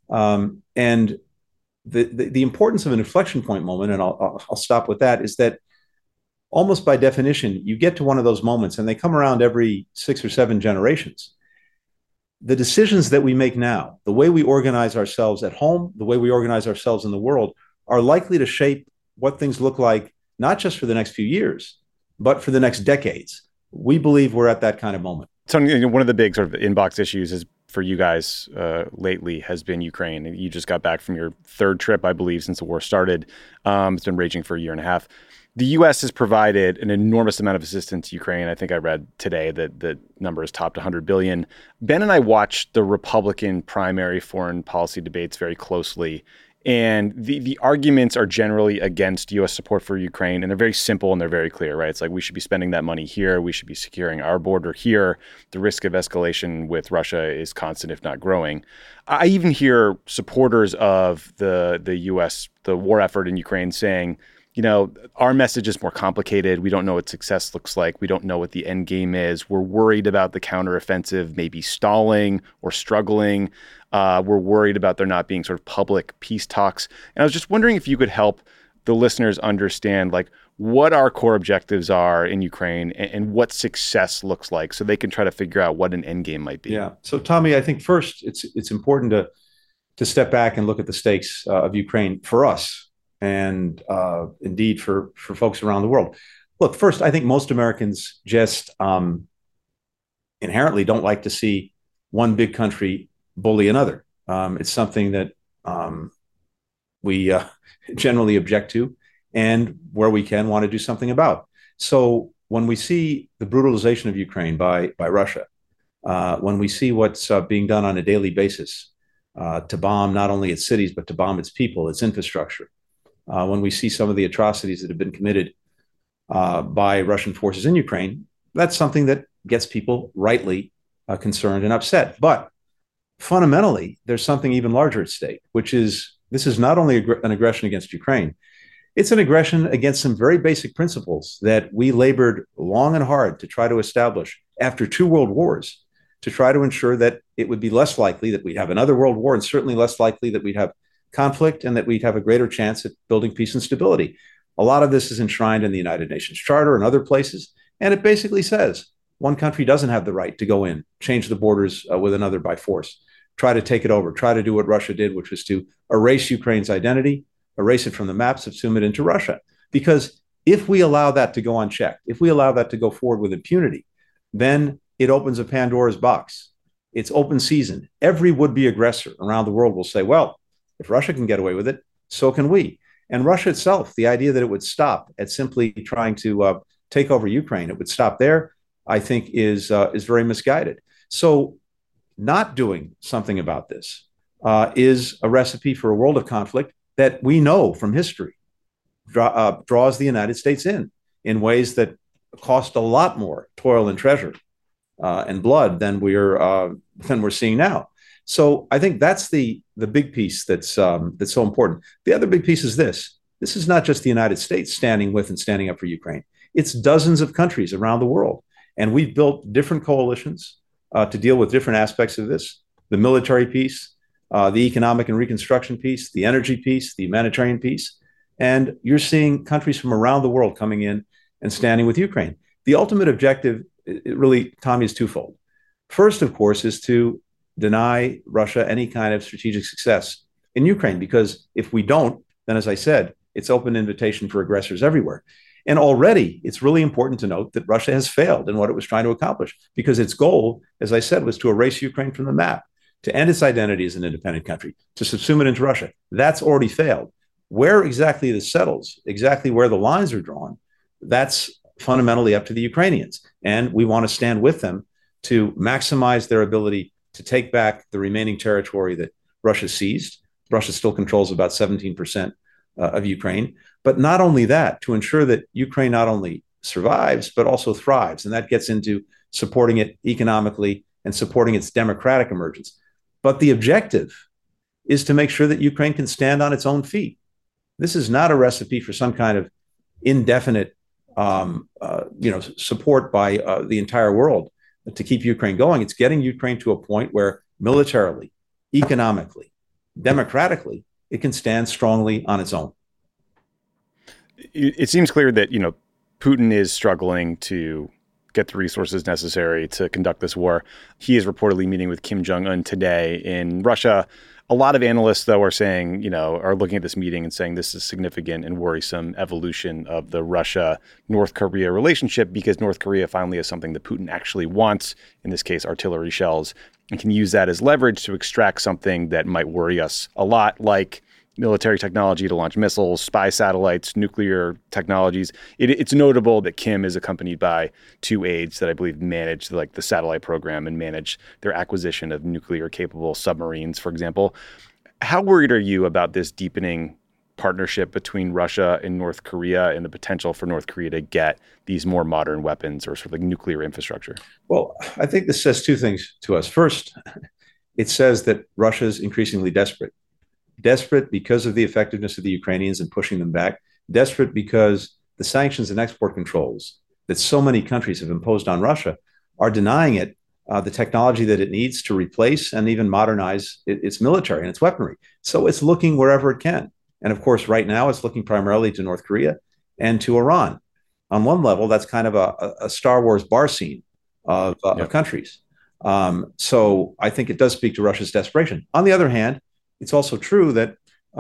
And the importance of an inflection point moment, and I'll stop with that, is that almost by definition, you get to one of those moments, and they come around every 6 or 7 generations. The decisions that we make now, the way we organize ourselves at home, the way we organize ourselves in the world, are likely to shape what things look like, not just for the next few years, but for the next decades. We believe we're at that kind of moment. So one of the big sort of inbox issues is for you guys lately has been Ukraine. And you just got back from your 3rd trip, I believe, since the war started. It's been raging for a year and a half. The U.S. has provided an enormous amount of assistance to Ukraine. I think I read today that the number has topped $100 billion. Ben and I watched the Republican primary foreign policy debates very closely. And the arguments are generally against U.S. support for Ukraine, and they're very simple and they're very clear, right? It's like, we should be spending that money here. We should be securing our border here. The risk of escalation with Russia is constant, if not growing. I even hear supporters of the U.S., the war effort in Ukraine, saying, our message is more complicated. We don't know what success looks like. We don't know what the end game is. We're worried about the counteroffensive maybe stalling or struggling. We're worried about there not being sort of public peace talks. And I was just wondering if you could help the listeners understand, like, what our core objectives are in Ukraine and what success looks like, so they can try to figure out what an end game might be. Yeah. So, Tommy, I think first it's important to step back and look at the stakes of Ukraine for us, and indeed for folks around the world. Look, first, I think most Americans just inherently don't like to see one big country bully another. It's something that we generally object to, and where we can, want to do something about. So when we see the brutalization of Ukraine by Russia, when we see what's being done on a daily basis to bomb not only its cities, but to bomb its people, its infrastructure, when we see some of the atrocities that have been committed by Russian forces in Ukraine, that's something that gets people rightly concerned and upset. But fundamentally, there's something even larger at stake, which is, this is not only an aggression against Ukraine, it's an aggression against some very basic principles that we labored long and hard to try to establish after 2 world wars, to try to ensure that it would be less likely that we'd have another world war, and certainly less likely that we'd have conflict, and that we'd have a greater chance at building peace and stability. A lot of this is enshrined in the United Nations Charter and other places, and it basically says one country doesn't have the right to go in, change the borders with another by force, try to take it over, try to do what Russia did, which was to erase Ukraine's identity, erase it from the map, subsume it into Russia. Because if we allow that to go unchecked, if we allow that to go forward with impunity, then it opens a Pandora's box. It's open season. Every would-be aggressor around the world will say, well, if Russia can get away with it, so can we. And Russia itself, the idea that it would stop at simply trying to take over Ukraine, it would stop there, I think is very misguided. So not doing something about this is a recipe for a world of conflict that we know from history draws the United States in ways that cost a lot more toil and treasure and blood than we're seeing now. So I think that's the big piece that's so important. The other big piece is this. This is not just the United States standing with and standing up for Ukraine. It's dozens of countries around the world. And we've built different coalitions to deal with different aspects of this: the military piece, the economic and reconstruction piece, the energy piece, the humanitarian piece. And you're seeing countries from around the world coming in and standing with Ukraine. The ultimate objective, really, Tommy, is twofold. First, of course, is to deny Russia any kind of strategic success in Ukraine, because if we don't, then, as I said, it's open invitation for aggressors everywhere. And already, it's really important to note that Russia has failed in what it was trying to accomplish, because its goal, as I said, was to erase Ukraine from the map, to end its identity as an independent country, to subsume it into Russia. That's already failed. Where exactly this settles, exactly where the lines are drawn, that's fundamentally up to the Ukrainians. And we want to stand with them to maximize their ability to take back the remaining territory that Russia seized. Russia still controls about 17% of Ukraine. But not only that, to ensure that Ukraine not only survives, but also thrives. And that gets into supporting it economically and supporting its democratic emergence. But the objective is to make sure that Ukraine can stand on its own feet. This is not a recipe for some kind of indefinite support by the entire world to keep Ukraine going. It's getting Ukraine to a point where militarily, economically, democratically, it can stand strongly on its own. It seems clear that, Putin is struggling to get the resources necessary to conduct this war. He is reportedly meeting with Kim Jong-un today in Russia. A lot of analysts, though, are saying, are looking at this meeting and saying this is significant and worrisome evolution of the Russia-North Korea relationship, because North Korea finally has something that Putin actually wants, in this case, artillery shells, and can use that as leverage to extract something that might worry us a lot, like military technology to launch missiles, spy satellites, nuclear technologies. It's notable that Kim is accompanied by two aides that I believe manage the satellite program and manage their acquisition of nuclear-capable submarines, for example. How worried are you about this deepening partnership between Russia and North Korea and the potential for North Korea to get these more modern weapons or sort of nuclear infrastructure? Well, I think this says two things to us. First, it says that Russia is increasingly desperate. Desperate because of the effectiveness of the Ukrainians in pushing them back. Desperate because the sanctions and export controls that so many countries have imposed on Russia are denying it the technology that it needs to replace and even modernize its military and its weaponry. So it's looking wherever it can. And of course, right now, it's looking primarily to North Korea and to Iran. On one level, that's kind of a Star Wars bar scene of countries. So I think it does speak to Russia's desperation. On the other hand, it's also true that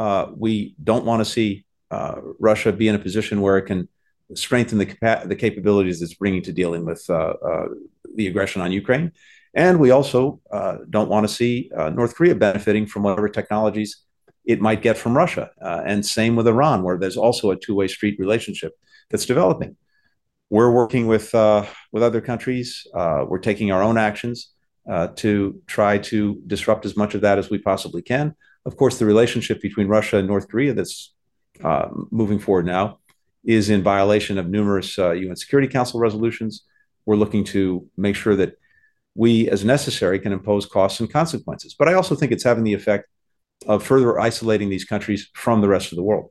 we don't want to see Russia be in a position where it can strengthen the capabilities it's bringing to dealing with the aggression on Ukraine. And we also don't want to see North Korea benefiting from whatever technologies it might get from Russia. And same with Iran, where there's also a two-way street relationship that's developing. We're working with other countries. We're taking our own actions to try to disrupt as much of that as we possibly can. Of course, the relationship between Russia and North Korea that's moving forward now is in violation of numerous UN Security Council resolutions. We're looking to make sure that we, as necessary, can impose costs and consequences. But I also think it's having the effect of further isolating these countries from the rest of the world.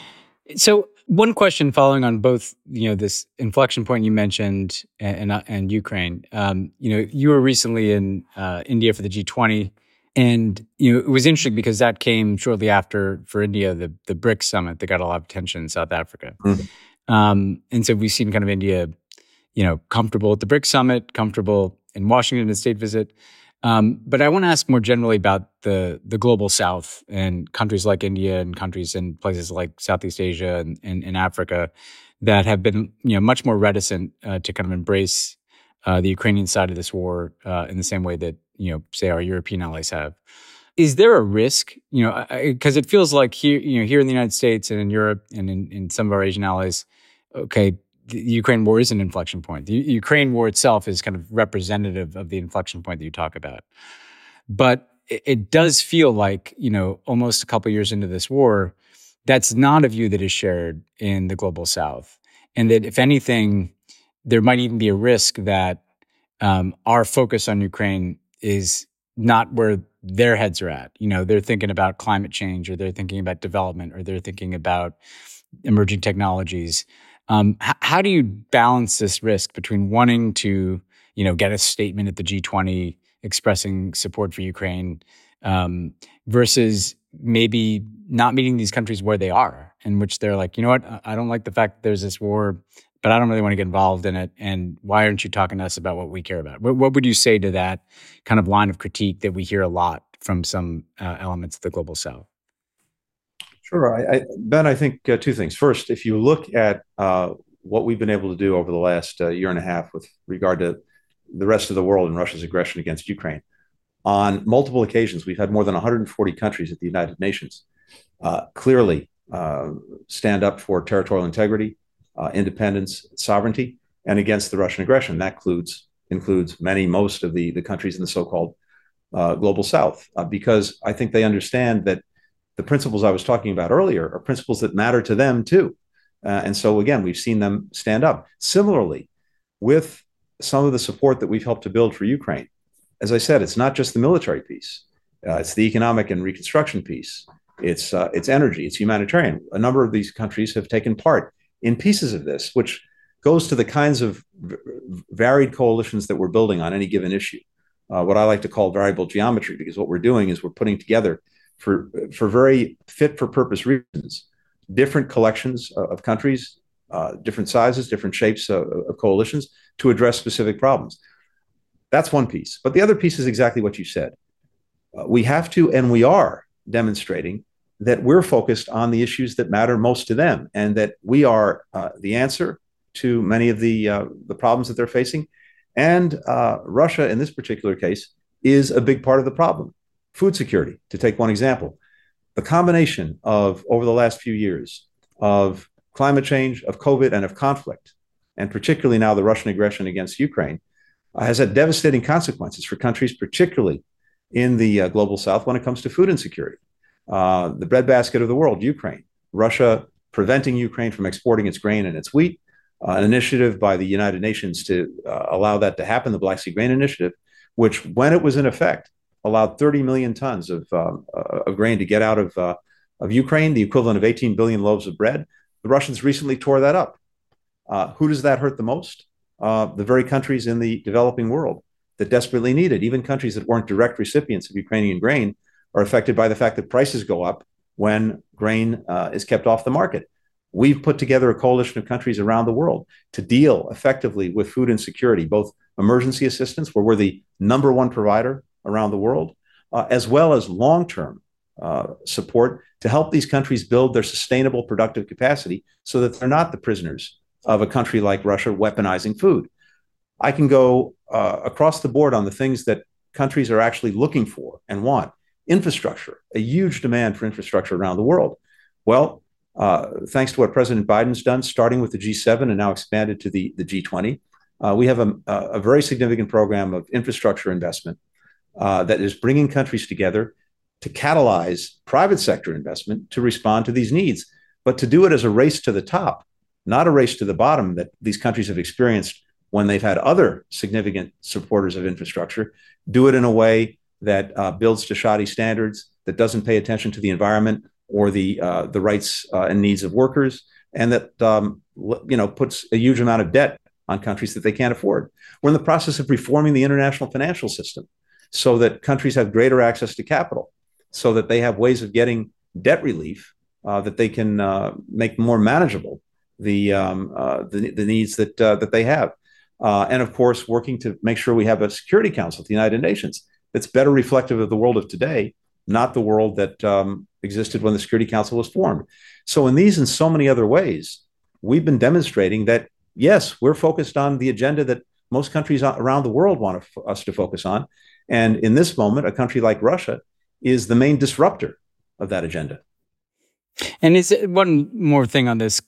So one question following on both, this inflection point you mentioned and Ukraine. You were recently in India for the G20. And, it was interesting because that came shortly after, for India, the BRICS summit that got a lot of attention in South Africa. Mm-hmm. And so we've seen kind of India, comfortable at the BRICS summit, comfortable in Washington, a state visit. But I want to ask more generally about the global South and countries like India and countries in places like Southeast Asia and Africa that have been, much more reticent to kind of embrace the Ukrainian side of this war in the same way that, say our European allies have. Is there a risk, because it feels like here in the United States and in Europe and in some of our Asian allies, okay, the Ukraine war is an inflection point. The Ukraine war itself is kind of representative of the inflection point that you talk about. But it does feel like, almost a couple of years into this war, that's not a view that is shared in the global South. And that if anything, there might even be a risk that our focus on Ukraine is not where their heads are at. They're thinking about climate change, or they're thinking about development, or they're thinking about emerging technologies. How do you balance this risk between wanting to, get a statement at the G20 expressing support for Ukraine versus maybe not meeting these countries where they are, in which they're like, I don't like the fact that there's this war, but I don't really want to get involved in it. And why aren't you talking to us about what we care about? What would you say to that kind of line of critique that we hear a lot from some elements of the global South? Sure. Ben, I think two things. First, if you look at what we've been able to do over the last year and a half with regard to the rest of the world and Russia's aggression against Ukraine. On multiple occasions, we've had more than 140 countries at the United Nations clearly stand up for territorial integrity, independence, sovereignty, and against the Russian aggression. That includes most of the countries in the so-called global South, because I think they understand that the principles I was talking about earlier are principles that matter to them too. And so again, we've seen them stand up. Similarly, with some of the support that we've helped to build for Ukraine, as I said, it's not just the military piece. It's the economic and reconstruction piece. It's energy. It's humanitarian. A number of these countries have taken part in pieces of this, which goes to the kinds of varied coalitions that we're building on any given issue. What I like to call variable geometry, because what we're doing is we're putting together for very fit for purpose reasons, different collections of countries, different sizes, different shapes of coalitions to address specific problems. That's one piece. But the other piece is exactly what you said. We have to, and we are demonstrating that we're focused on the issues that matter most to them, and that we are the answer to many of the problems that they're facing. And Russia, in this particular case, is a big part of the problem. Food security, to take one example. The combination of, over the last few years, of climate change, of COVID, and of conflict, and particularly now the Russian aggression against Ukraine, has had devastating consequences for countries, particularly in the global South, when it comes to food insecurity. The breadbasket of the world, Ukraine. Russia preventing Ukraine from exporting its grain and its wheat. An initiative by the United Nations to allow that to happen, the Black Sea Grain Initiative, which, when it was in effect, allowed 30 million tons of grain to get out of Ukraine, the equivalent of 18 billion loaves of bread. The Russians recently tore that up. Who does that hurt the most? The very countries in the developing world that desperately need it. Even countries that weren't direct recipients of Ukrainian grain are affected by the fact that prices go up when grain is kept off the market. We've put together a coalition of countries around the world to deal effectively with food insecurity, both emergency assistance, where we're the number one provider around the world, as well as long-term support to help these countries build their sustainable productive capacity so that they're not the prisoners of a country like Russia weaponizing food. I can go across the board on the things that countries are actually looking for and want. Infrastructure, a huge demand for infrastructure around the world. Well, thanks to what President Biden's done, starting with the G7 and now expanded to the G20, we have a very significant program of infrastructure investment that is bringing countries together to catalyze private sector investment to respond to these needs, but to do it as a race to the top, not a race to the bottom that these countries have experienced when they've had other significant supporters of infrastructure. Do it in a way that builds to shoddy standards, that doesn't pay attention to the environment or the rights and needs of workers, and that puts a huge amount of debt on countries that they can't afford. We're in the process of reforming the international financial system so that countries have greater access to capital, so that they have ways of getting debt relief that they can make more manageable the needs that they have. And of course, working to make sure we have a Security Council at the United Nations that's better reflective of the world of today, not the world that existed when the Security Council was formed. So in these and so many other ways, we've been demonstrating that, yes, we're focused on the agenda that most countries around the world want us to focus on. And in this moment, a country like Russia is the main disruptor of that agenda. And is it, one more thing on this,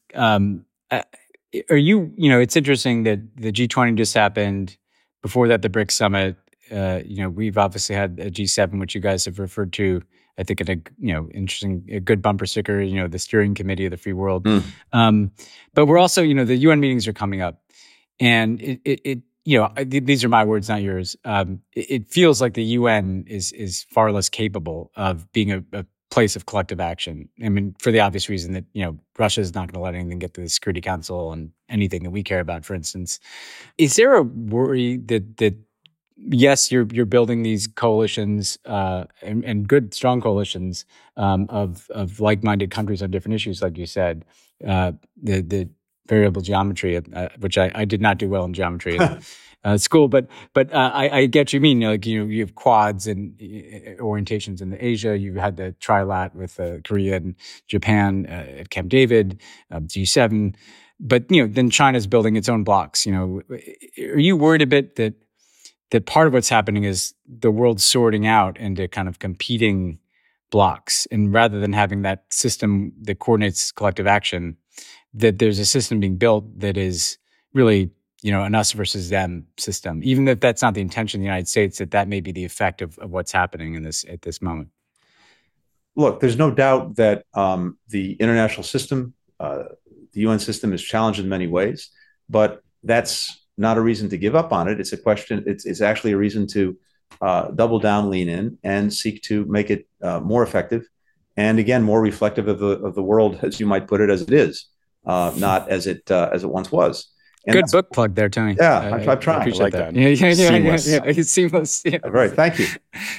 are you, it's interesting that the G20 just happened. Before that, the BRICS summit. We've obviously had a G7, which you guys have referred to, I think, in a good bumper sticker, the steering committee of the free world. But we're also, the UN meetings are coming up, and these are my words, not yours. It feels like the UN is far less capable of being a place of collective action. I mean, for the obvious reason that, Russia is not going to let anything get to the Security Council and anything that we care about, for instance. Is there a worry that yes, you're building these coalitions and good, strong coalitions of like-minded countries on different issues, like you said, the variable geometry, which I did not do well in geometry in school, but I get what you mean. You have quads and orientations in Asia. You had the trilat with Korea and Japan at Camp David, G7. but then China's building its own blocks. Are you worried a bit that part of what's happening is the world sorting out into kind of competing blocks, and rather than having that system that coordinates collective action, that there's a system being built that is really an us versus them system, even if that's not the intention of the United States, that may be the effect of what's happening at this moment? Look, there's no doubt that the international system, the UN system, is challenged in many ways, but that's not a reason to give up on it. It's a question. It's actually a reason to double down, lean in, and seek to make it more effective, and again, more reflective of the world, as you might put it, as it is, not as it once was. And good book plug there, Tony. Yeah, I'm trying. I appreciate that. Yeah. It's seamless. Yeah. Right. Thank you.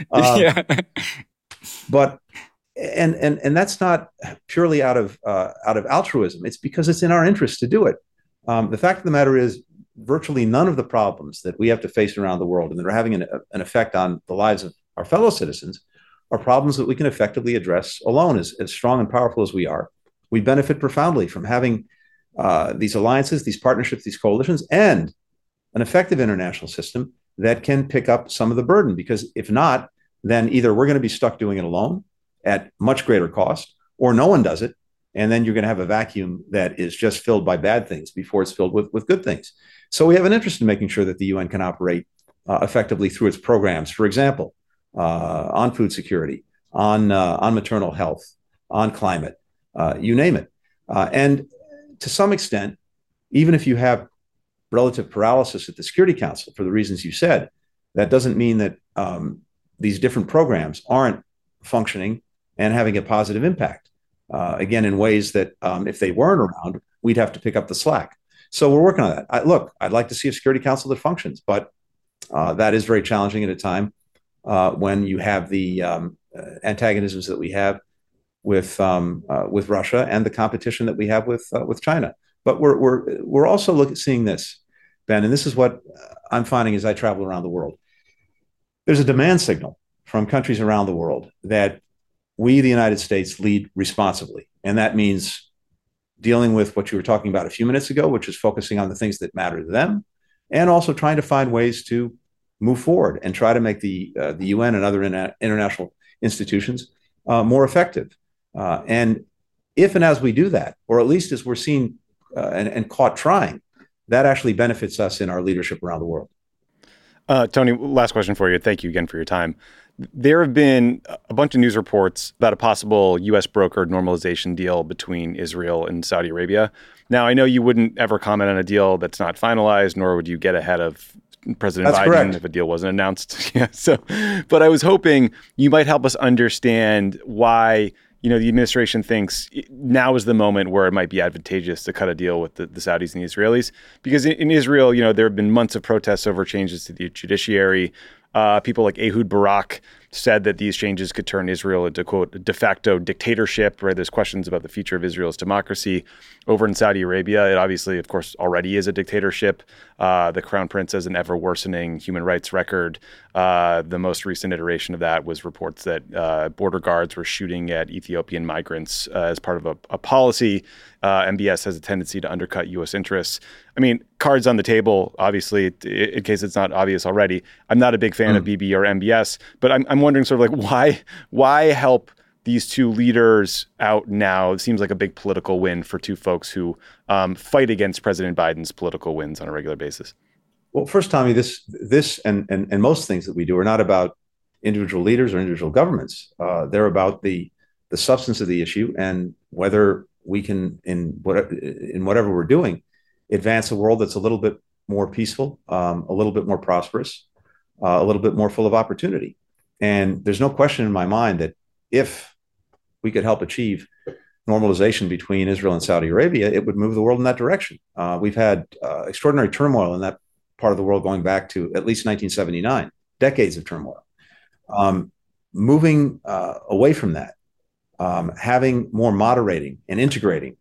But and that's not purely out of altruism. It's because it's in our interest to do it. The fact of the matter is, virtually none of the problems that we have to face around the world and that are having an effect on the lives of our fellow citizens are problems that we can effectively address alone. As strong and powerful as we are, we benefit profoundly from having these alliances, these partnerships, these coalitions, and an effective international system that can pick up some of the burden. Because if not, then either we're going to be stuck doing it alone at much greater cost, or no one does it, and then you're going to have a vacuum that is just filled by bad things before it's filled with good things. So we have an interest in making sure that the UN can operate effectively through its programs, for example, on food security, on maternal health, on climate, you name it. And to some extent, even if you have relative paralysis at the Security Council for the reasons you said, that doesn't mean that these different programs aren't functioning and having a positive impact. Again, in ways that if they weren't around, we'd have to pick up the slack. So we're working on that. I'd like to see a Security Council that functions, but that is very challenging at a time when you have the antagonisms that we have with Russia and the competition that we have with China. But we're also seeing this, Ben, and this is what I'm finding as I travel around the world. There's a demand signal from countries around the world that we, the United States, lead responsibly. And that means dealing with what you were talking about a few minutes ago, which is focusing on the things that matter to them, and also trying to find ways to move forward and try to make the UN and other international institutions more effective. And if and as we do that, or at least as we're seen and caught trying, that actually benefits us in our leadership around the world. Tony, last question for you. Thank you again for your time. There have been a bunch of news reports about a possible U.S. brokered normalization deal between Israel and Saudi Arabia. Now, I know you wouldn't ever comment on a deal that's not finalized, nor would you get ahead of President Biden correct. If a deal wasn't announced. But I was hoping you might help us understand why the administration thinks now is the moment where it might be advantageous to cut a deal with the Saudis and the Israelis. Because in Israel, there have been months of protests over changes to the judiciary. People like Ehud Barak said that these changes could turn Israel into, quote, de facto dictatorship, where there's questions about the future of Israel's democracy. Over in Saudi Arabia, it obviously, of course, already is a dictatorship. The Crown Prince has an ever-worsening human rights record. The most recent iteration of that was reports that border guards were shooting at Ethiopian migrants as part of a policy. MBS has a tendency to undercut U.S. interests. I mean, cards on the table, obviously, in case it's not obvious already. I'm not a big fan of BB or MBS, but I'm wondering sort of like why help these two leaders out now? It seems like a big political win for two folks who fight against President Biden's political wins on a regular basis. Well, first, Tommy, this and most things that we do are not about individual leaders or individual governments. They're about the substance of the issue and whether we can, in whatever we're doing, advance a world that's a little bit more peaceful, a little bit more prosperous, a little bit more full of opportunity. And there's no question in my mind that if we could help achieve normalization between Israel and Saudi Arabia, it would move the world in that direction. We've had extraordinary turmoil in that part of the world going back to at least 1979, decades of turmoil. Moving away from that, having more moderating and integrating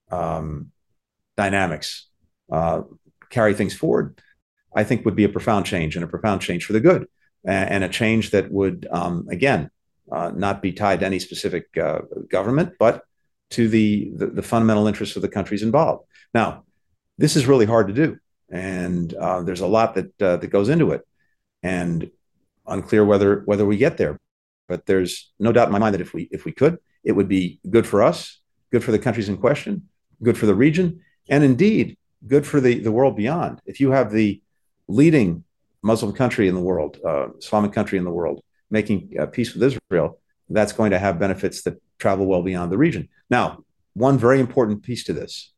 dynamics carry things forward, I think would be a profound change, and a profound change for the good, and a change that would, again, not be tied to any specific government, but to the fundamental interests of the countries involved. Now, This is really hard to do. And there's a lot that goes into it, and unclear whether we get there. But there's no doubt in my mind that if we could, it would be good for us, good for the countries in question, good for the region, and indeed good for the world beyond. If you have the leading Muslim country in the world, Islamic country in the world, making peace with Israel, that's going to have benefits that travel well beyond the region. Now, one very important piece to this,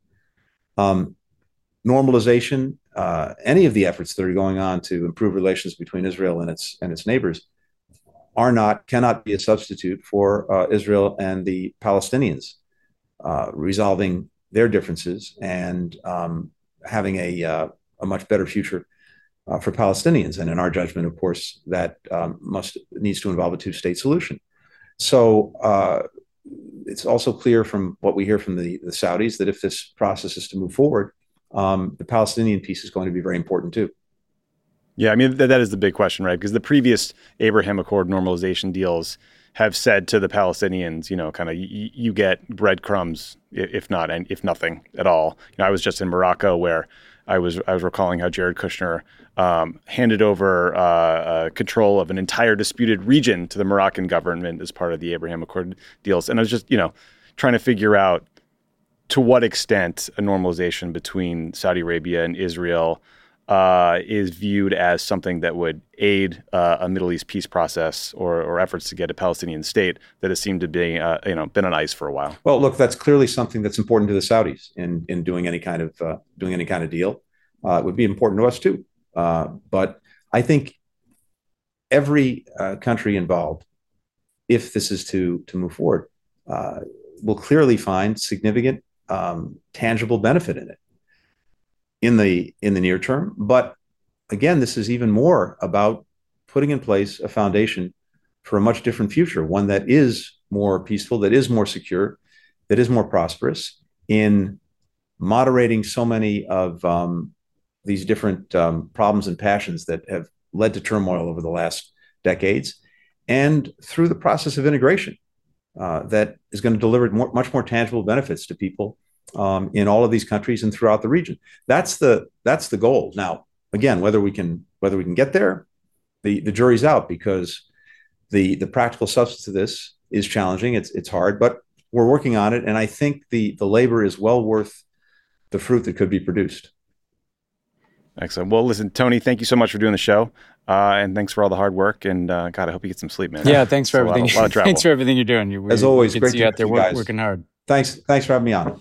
normalization, any of the efforts that are going on to improve relations between Israel and its neighbors cannot be a substitute for Israel and the Palestinians resolving their differences and having a much better future for Palestinians. And in our judgment, of course, that needs to involve a two-state solution. So it's also clear from what we hear from the Saudis that if this process is to move forward, the Palestinian piece is going to be very important too. Yeah, I mean, that is the big question, right? Because the previous Abraham Accord normalization deals have said to the Palestinians, kind of, you get breadcrumbs, if nothing at all. I was just in Morocco where I was recalling how Jared Kushner handed over control of an entire disputed region to the Moroccan government as part of the Abraham Accord deals. And I was just, trying to figure out to what extent a normalization between Saudi Arabia and Israel is viewed as something that would aid a Middle East peace process or efforts to get a Palestinian state that has seemed to be, been on ice for a while. Well, look, that's clearly something that's important to the Saudis in doing any kind of deal. It would be important to us too. But I think every country involved, if this is to move forward, will clearly find significant tangible benefit in it in the near term. But again, this is even more about putting in place a foundation for a much different future, one that is more peaceful, that is more secure, that is more prosperous, in moderating so many of these different problems and passions that have led to turmoil over the last decades, and through the process of integration that is going to deliver much more tangible benefits to people in all of these countries and throughout the region. That's the goal. Now, again, whether we can get there, the jury's out, because the practical substance of this is challenging. It's hard, but we're working on it, and I think the labor is well worth the fruit that could be produced. Excellent. Well, listen, Tony, thank you so much for doing the show, and thanks for all the hard work. And God, I hope you get some sleep, man. Yeah, thanks for everything. A lot of travel. Thanks for everything you're doing. As always, great to see you out there guys. working hard. Thanks for having me on.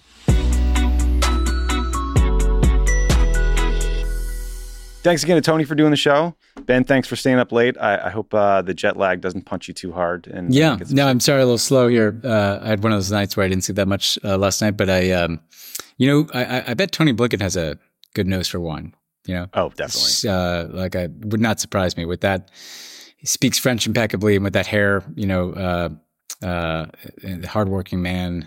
Thanks again to Tony for doing the show. Ben, thanks for staying up late. I hope the jet lag doesn't punch you too hard. And yeah, no, I'm sorry, a little slow here. I had one of those nights where I didn't sleep that much last night, but I bet Tony Blinken has a good nose for wine. Oh, definitely. It would not surprise me with that. He speaks French impeccably, and with that hair, hardworking man,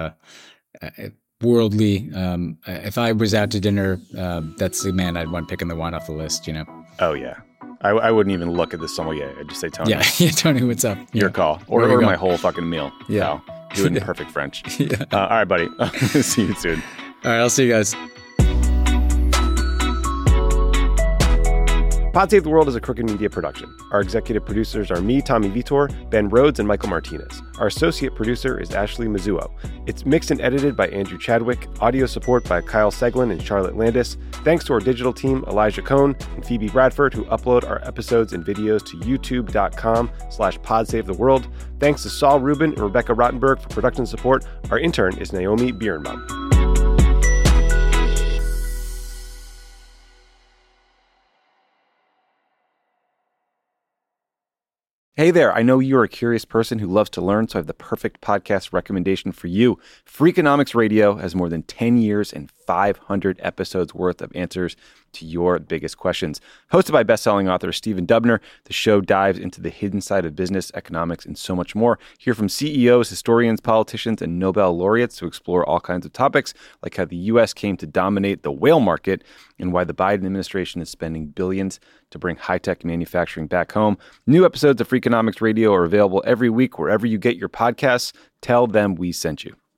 worldly. If I was out to dinner, that's the man I'd want picking the wine off the list. Oh yeah, I wouldn't even look at the sommelier. I'd just say, Tony. Yeah, Tony, what's up? Your call. Order my whole fucking meal. Yeah, do it in perfect French. Yeah. All right, buddy. See you soon. All right, I'll see you guys. Pod Save the World is a Crooked Media production. Our executive producers are me, Tommy Vitor, Ben Rhodes, and Michael Martinez. Our associate producer is Ashley Mizuo. It's mixed and edited by Andrew Chadwick, audio support by Kyle Seglin and Charlotte Landis. Thanks to our digital team, Elijah Cohn and Phoebe Bradford, who upload our episodes and videos to youtube.com/PodSaveTheWorld. Thanks to Saul Rubin and Rebecca Rottenberg for production support. Our intern is Naomi Birnbaum. Hey there, I know you're a curious person who loves to learn, so I have the perfect podcast recommendation for you. Freakonomics Radio has more than 10 years and 500 episodes worth of answers to your biggest questions. Hosted by best-selling author Stephen Dubner, the show dives into the hidden side of business, economics, and so much more. Hear from CEOs, historians, politicians, and Nobel laureates to explore all kinds of topics, like how the U.S. came to dominate the whale market and why the Biden administration is spending billions to bring high-tech manufacturing back home. New episodes of Freakonomics Radio are available every week wherever you get your podcasts. Tell them we sent you.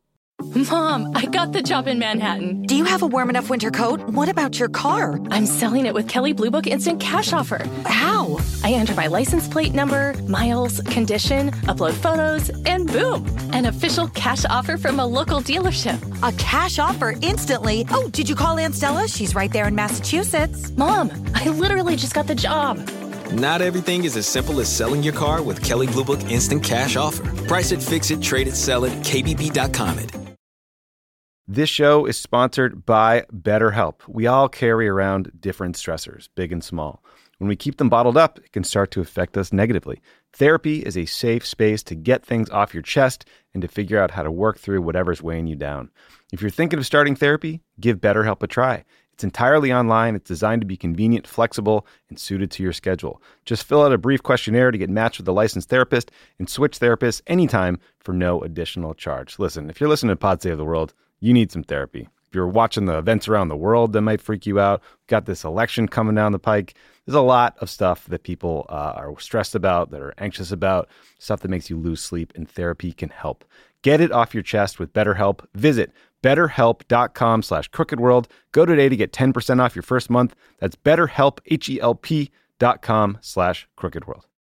Mom, I got the job in Manhattan. Do you have a warm enough winter coat? What about your car? I'm selling it with Kelley Blue Book Instant Cash Offer. How? I enter my license plate number, miles, condition, upload photos, and boom, an official cash offer from a local dealership. A cash offer instantly? Oh, did you call Aunt Stella? She's right there in Massachusetts. Mom, I literally just got the job. Not everything is as simple as selling your car with Kelley Blue Book Instant Cash Offer. Price it, fix it, trade it, sell it, KBB.com it. This show is sponsored by BetterHelp. We all carry around different stressors, big and small. When we keep them bottled up, it can start to affect us negatively. Therapy is a safe space to get things off your chest and to figure out how to work through whatever's weighing you down. If you're thinking of starting therapy, give BetterHelp a try. It's entirely online. It's designed to be convenient, flexible, and suited to your schedule. Just fill out a brief questionnaire to get matched with a licensed therapist and switch therapists anytime for no additional charge. Listen, if you're listening to Pod Save the World, you need some therapy. If you're watching the events around the world that might freak you out, we've got this election coming down the pike. There's a lot of stuff that people are stressed about, that are anxious about, stuff that makes you lose sleep, and therapy can help. Get it off your chest with BetterHelp. Visit BetterHelp.com/crookedworld. Go today to get 10% off your first month. That's BetterHelp, HELP.com/crookedworld.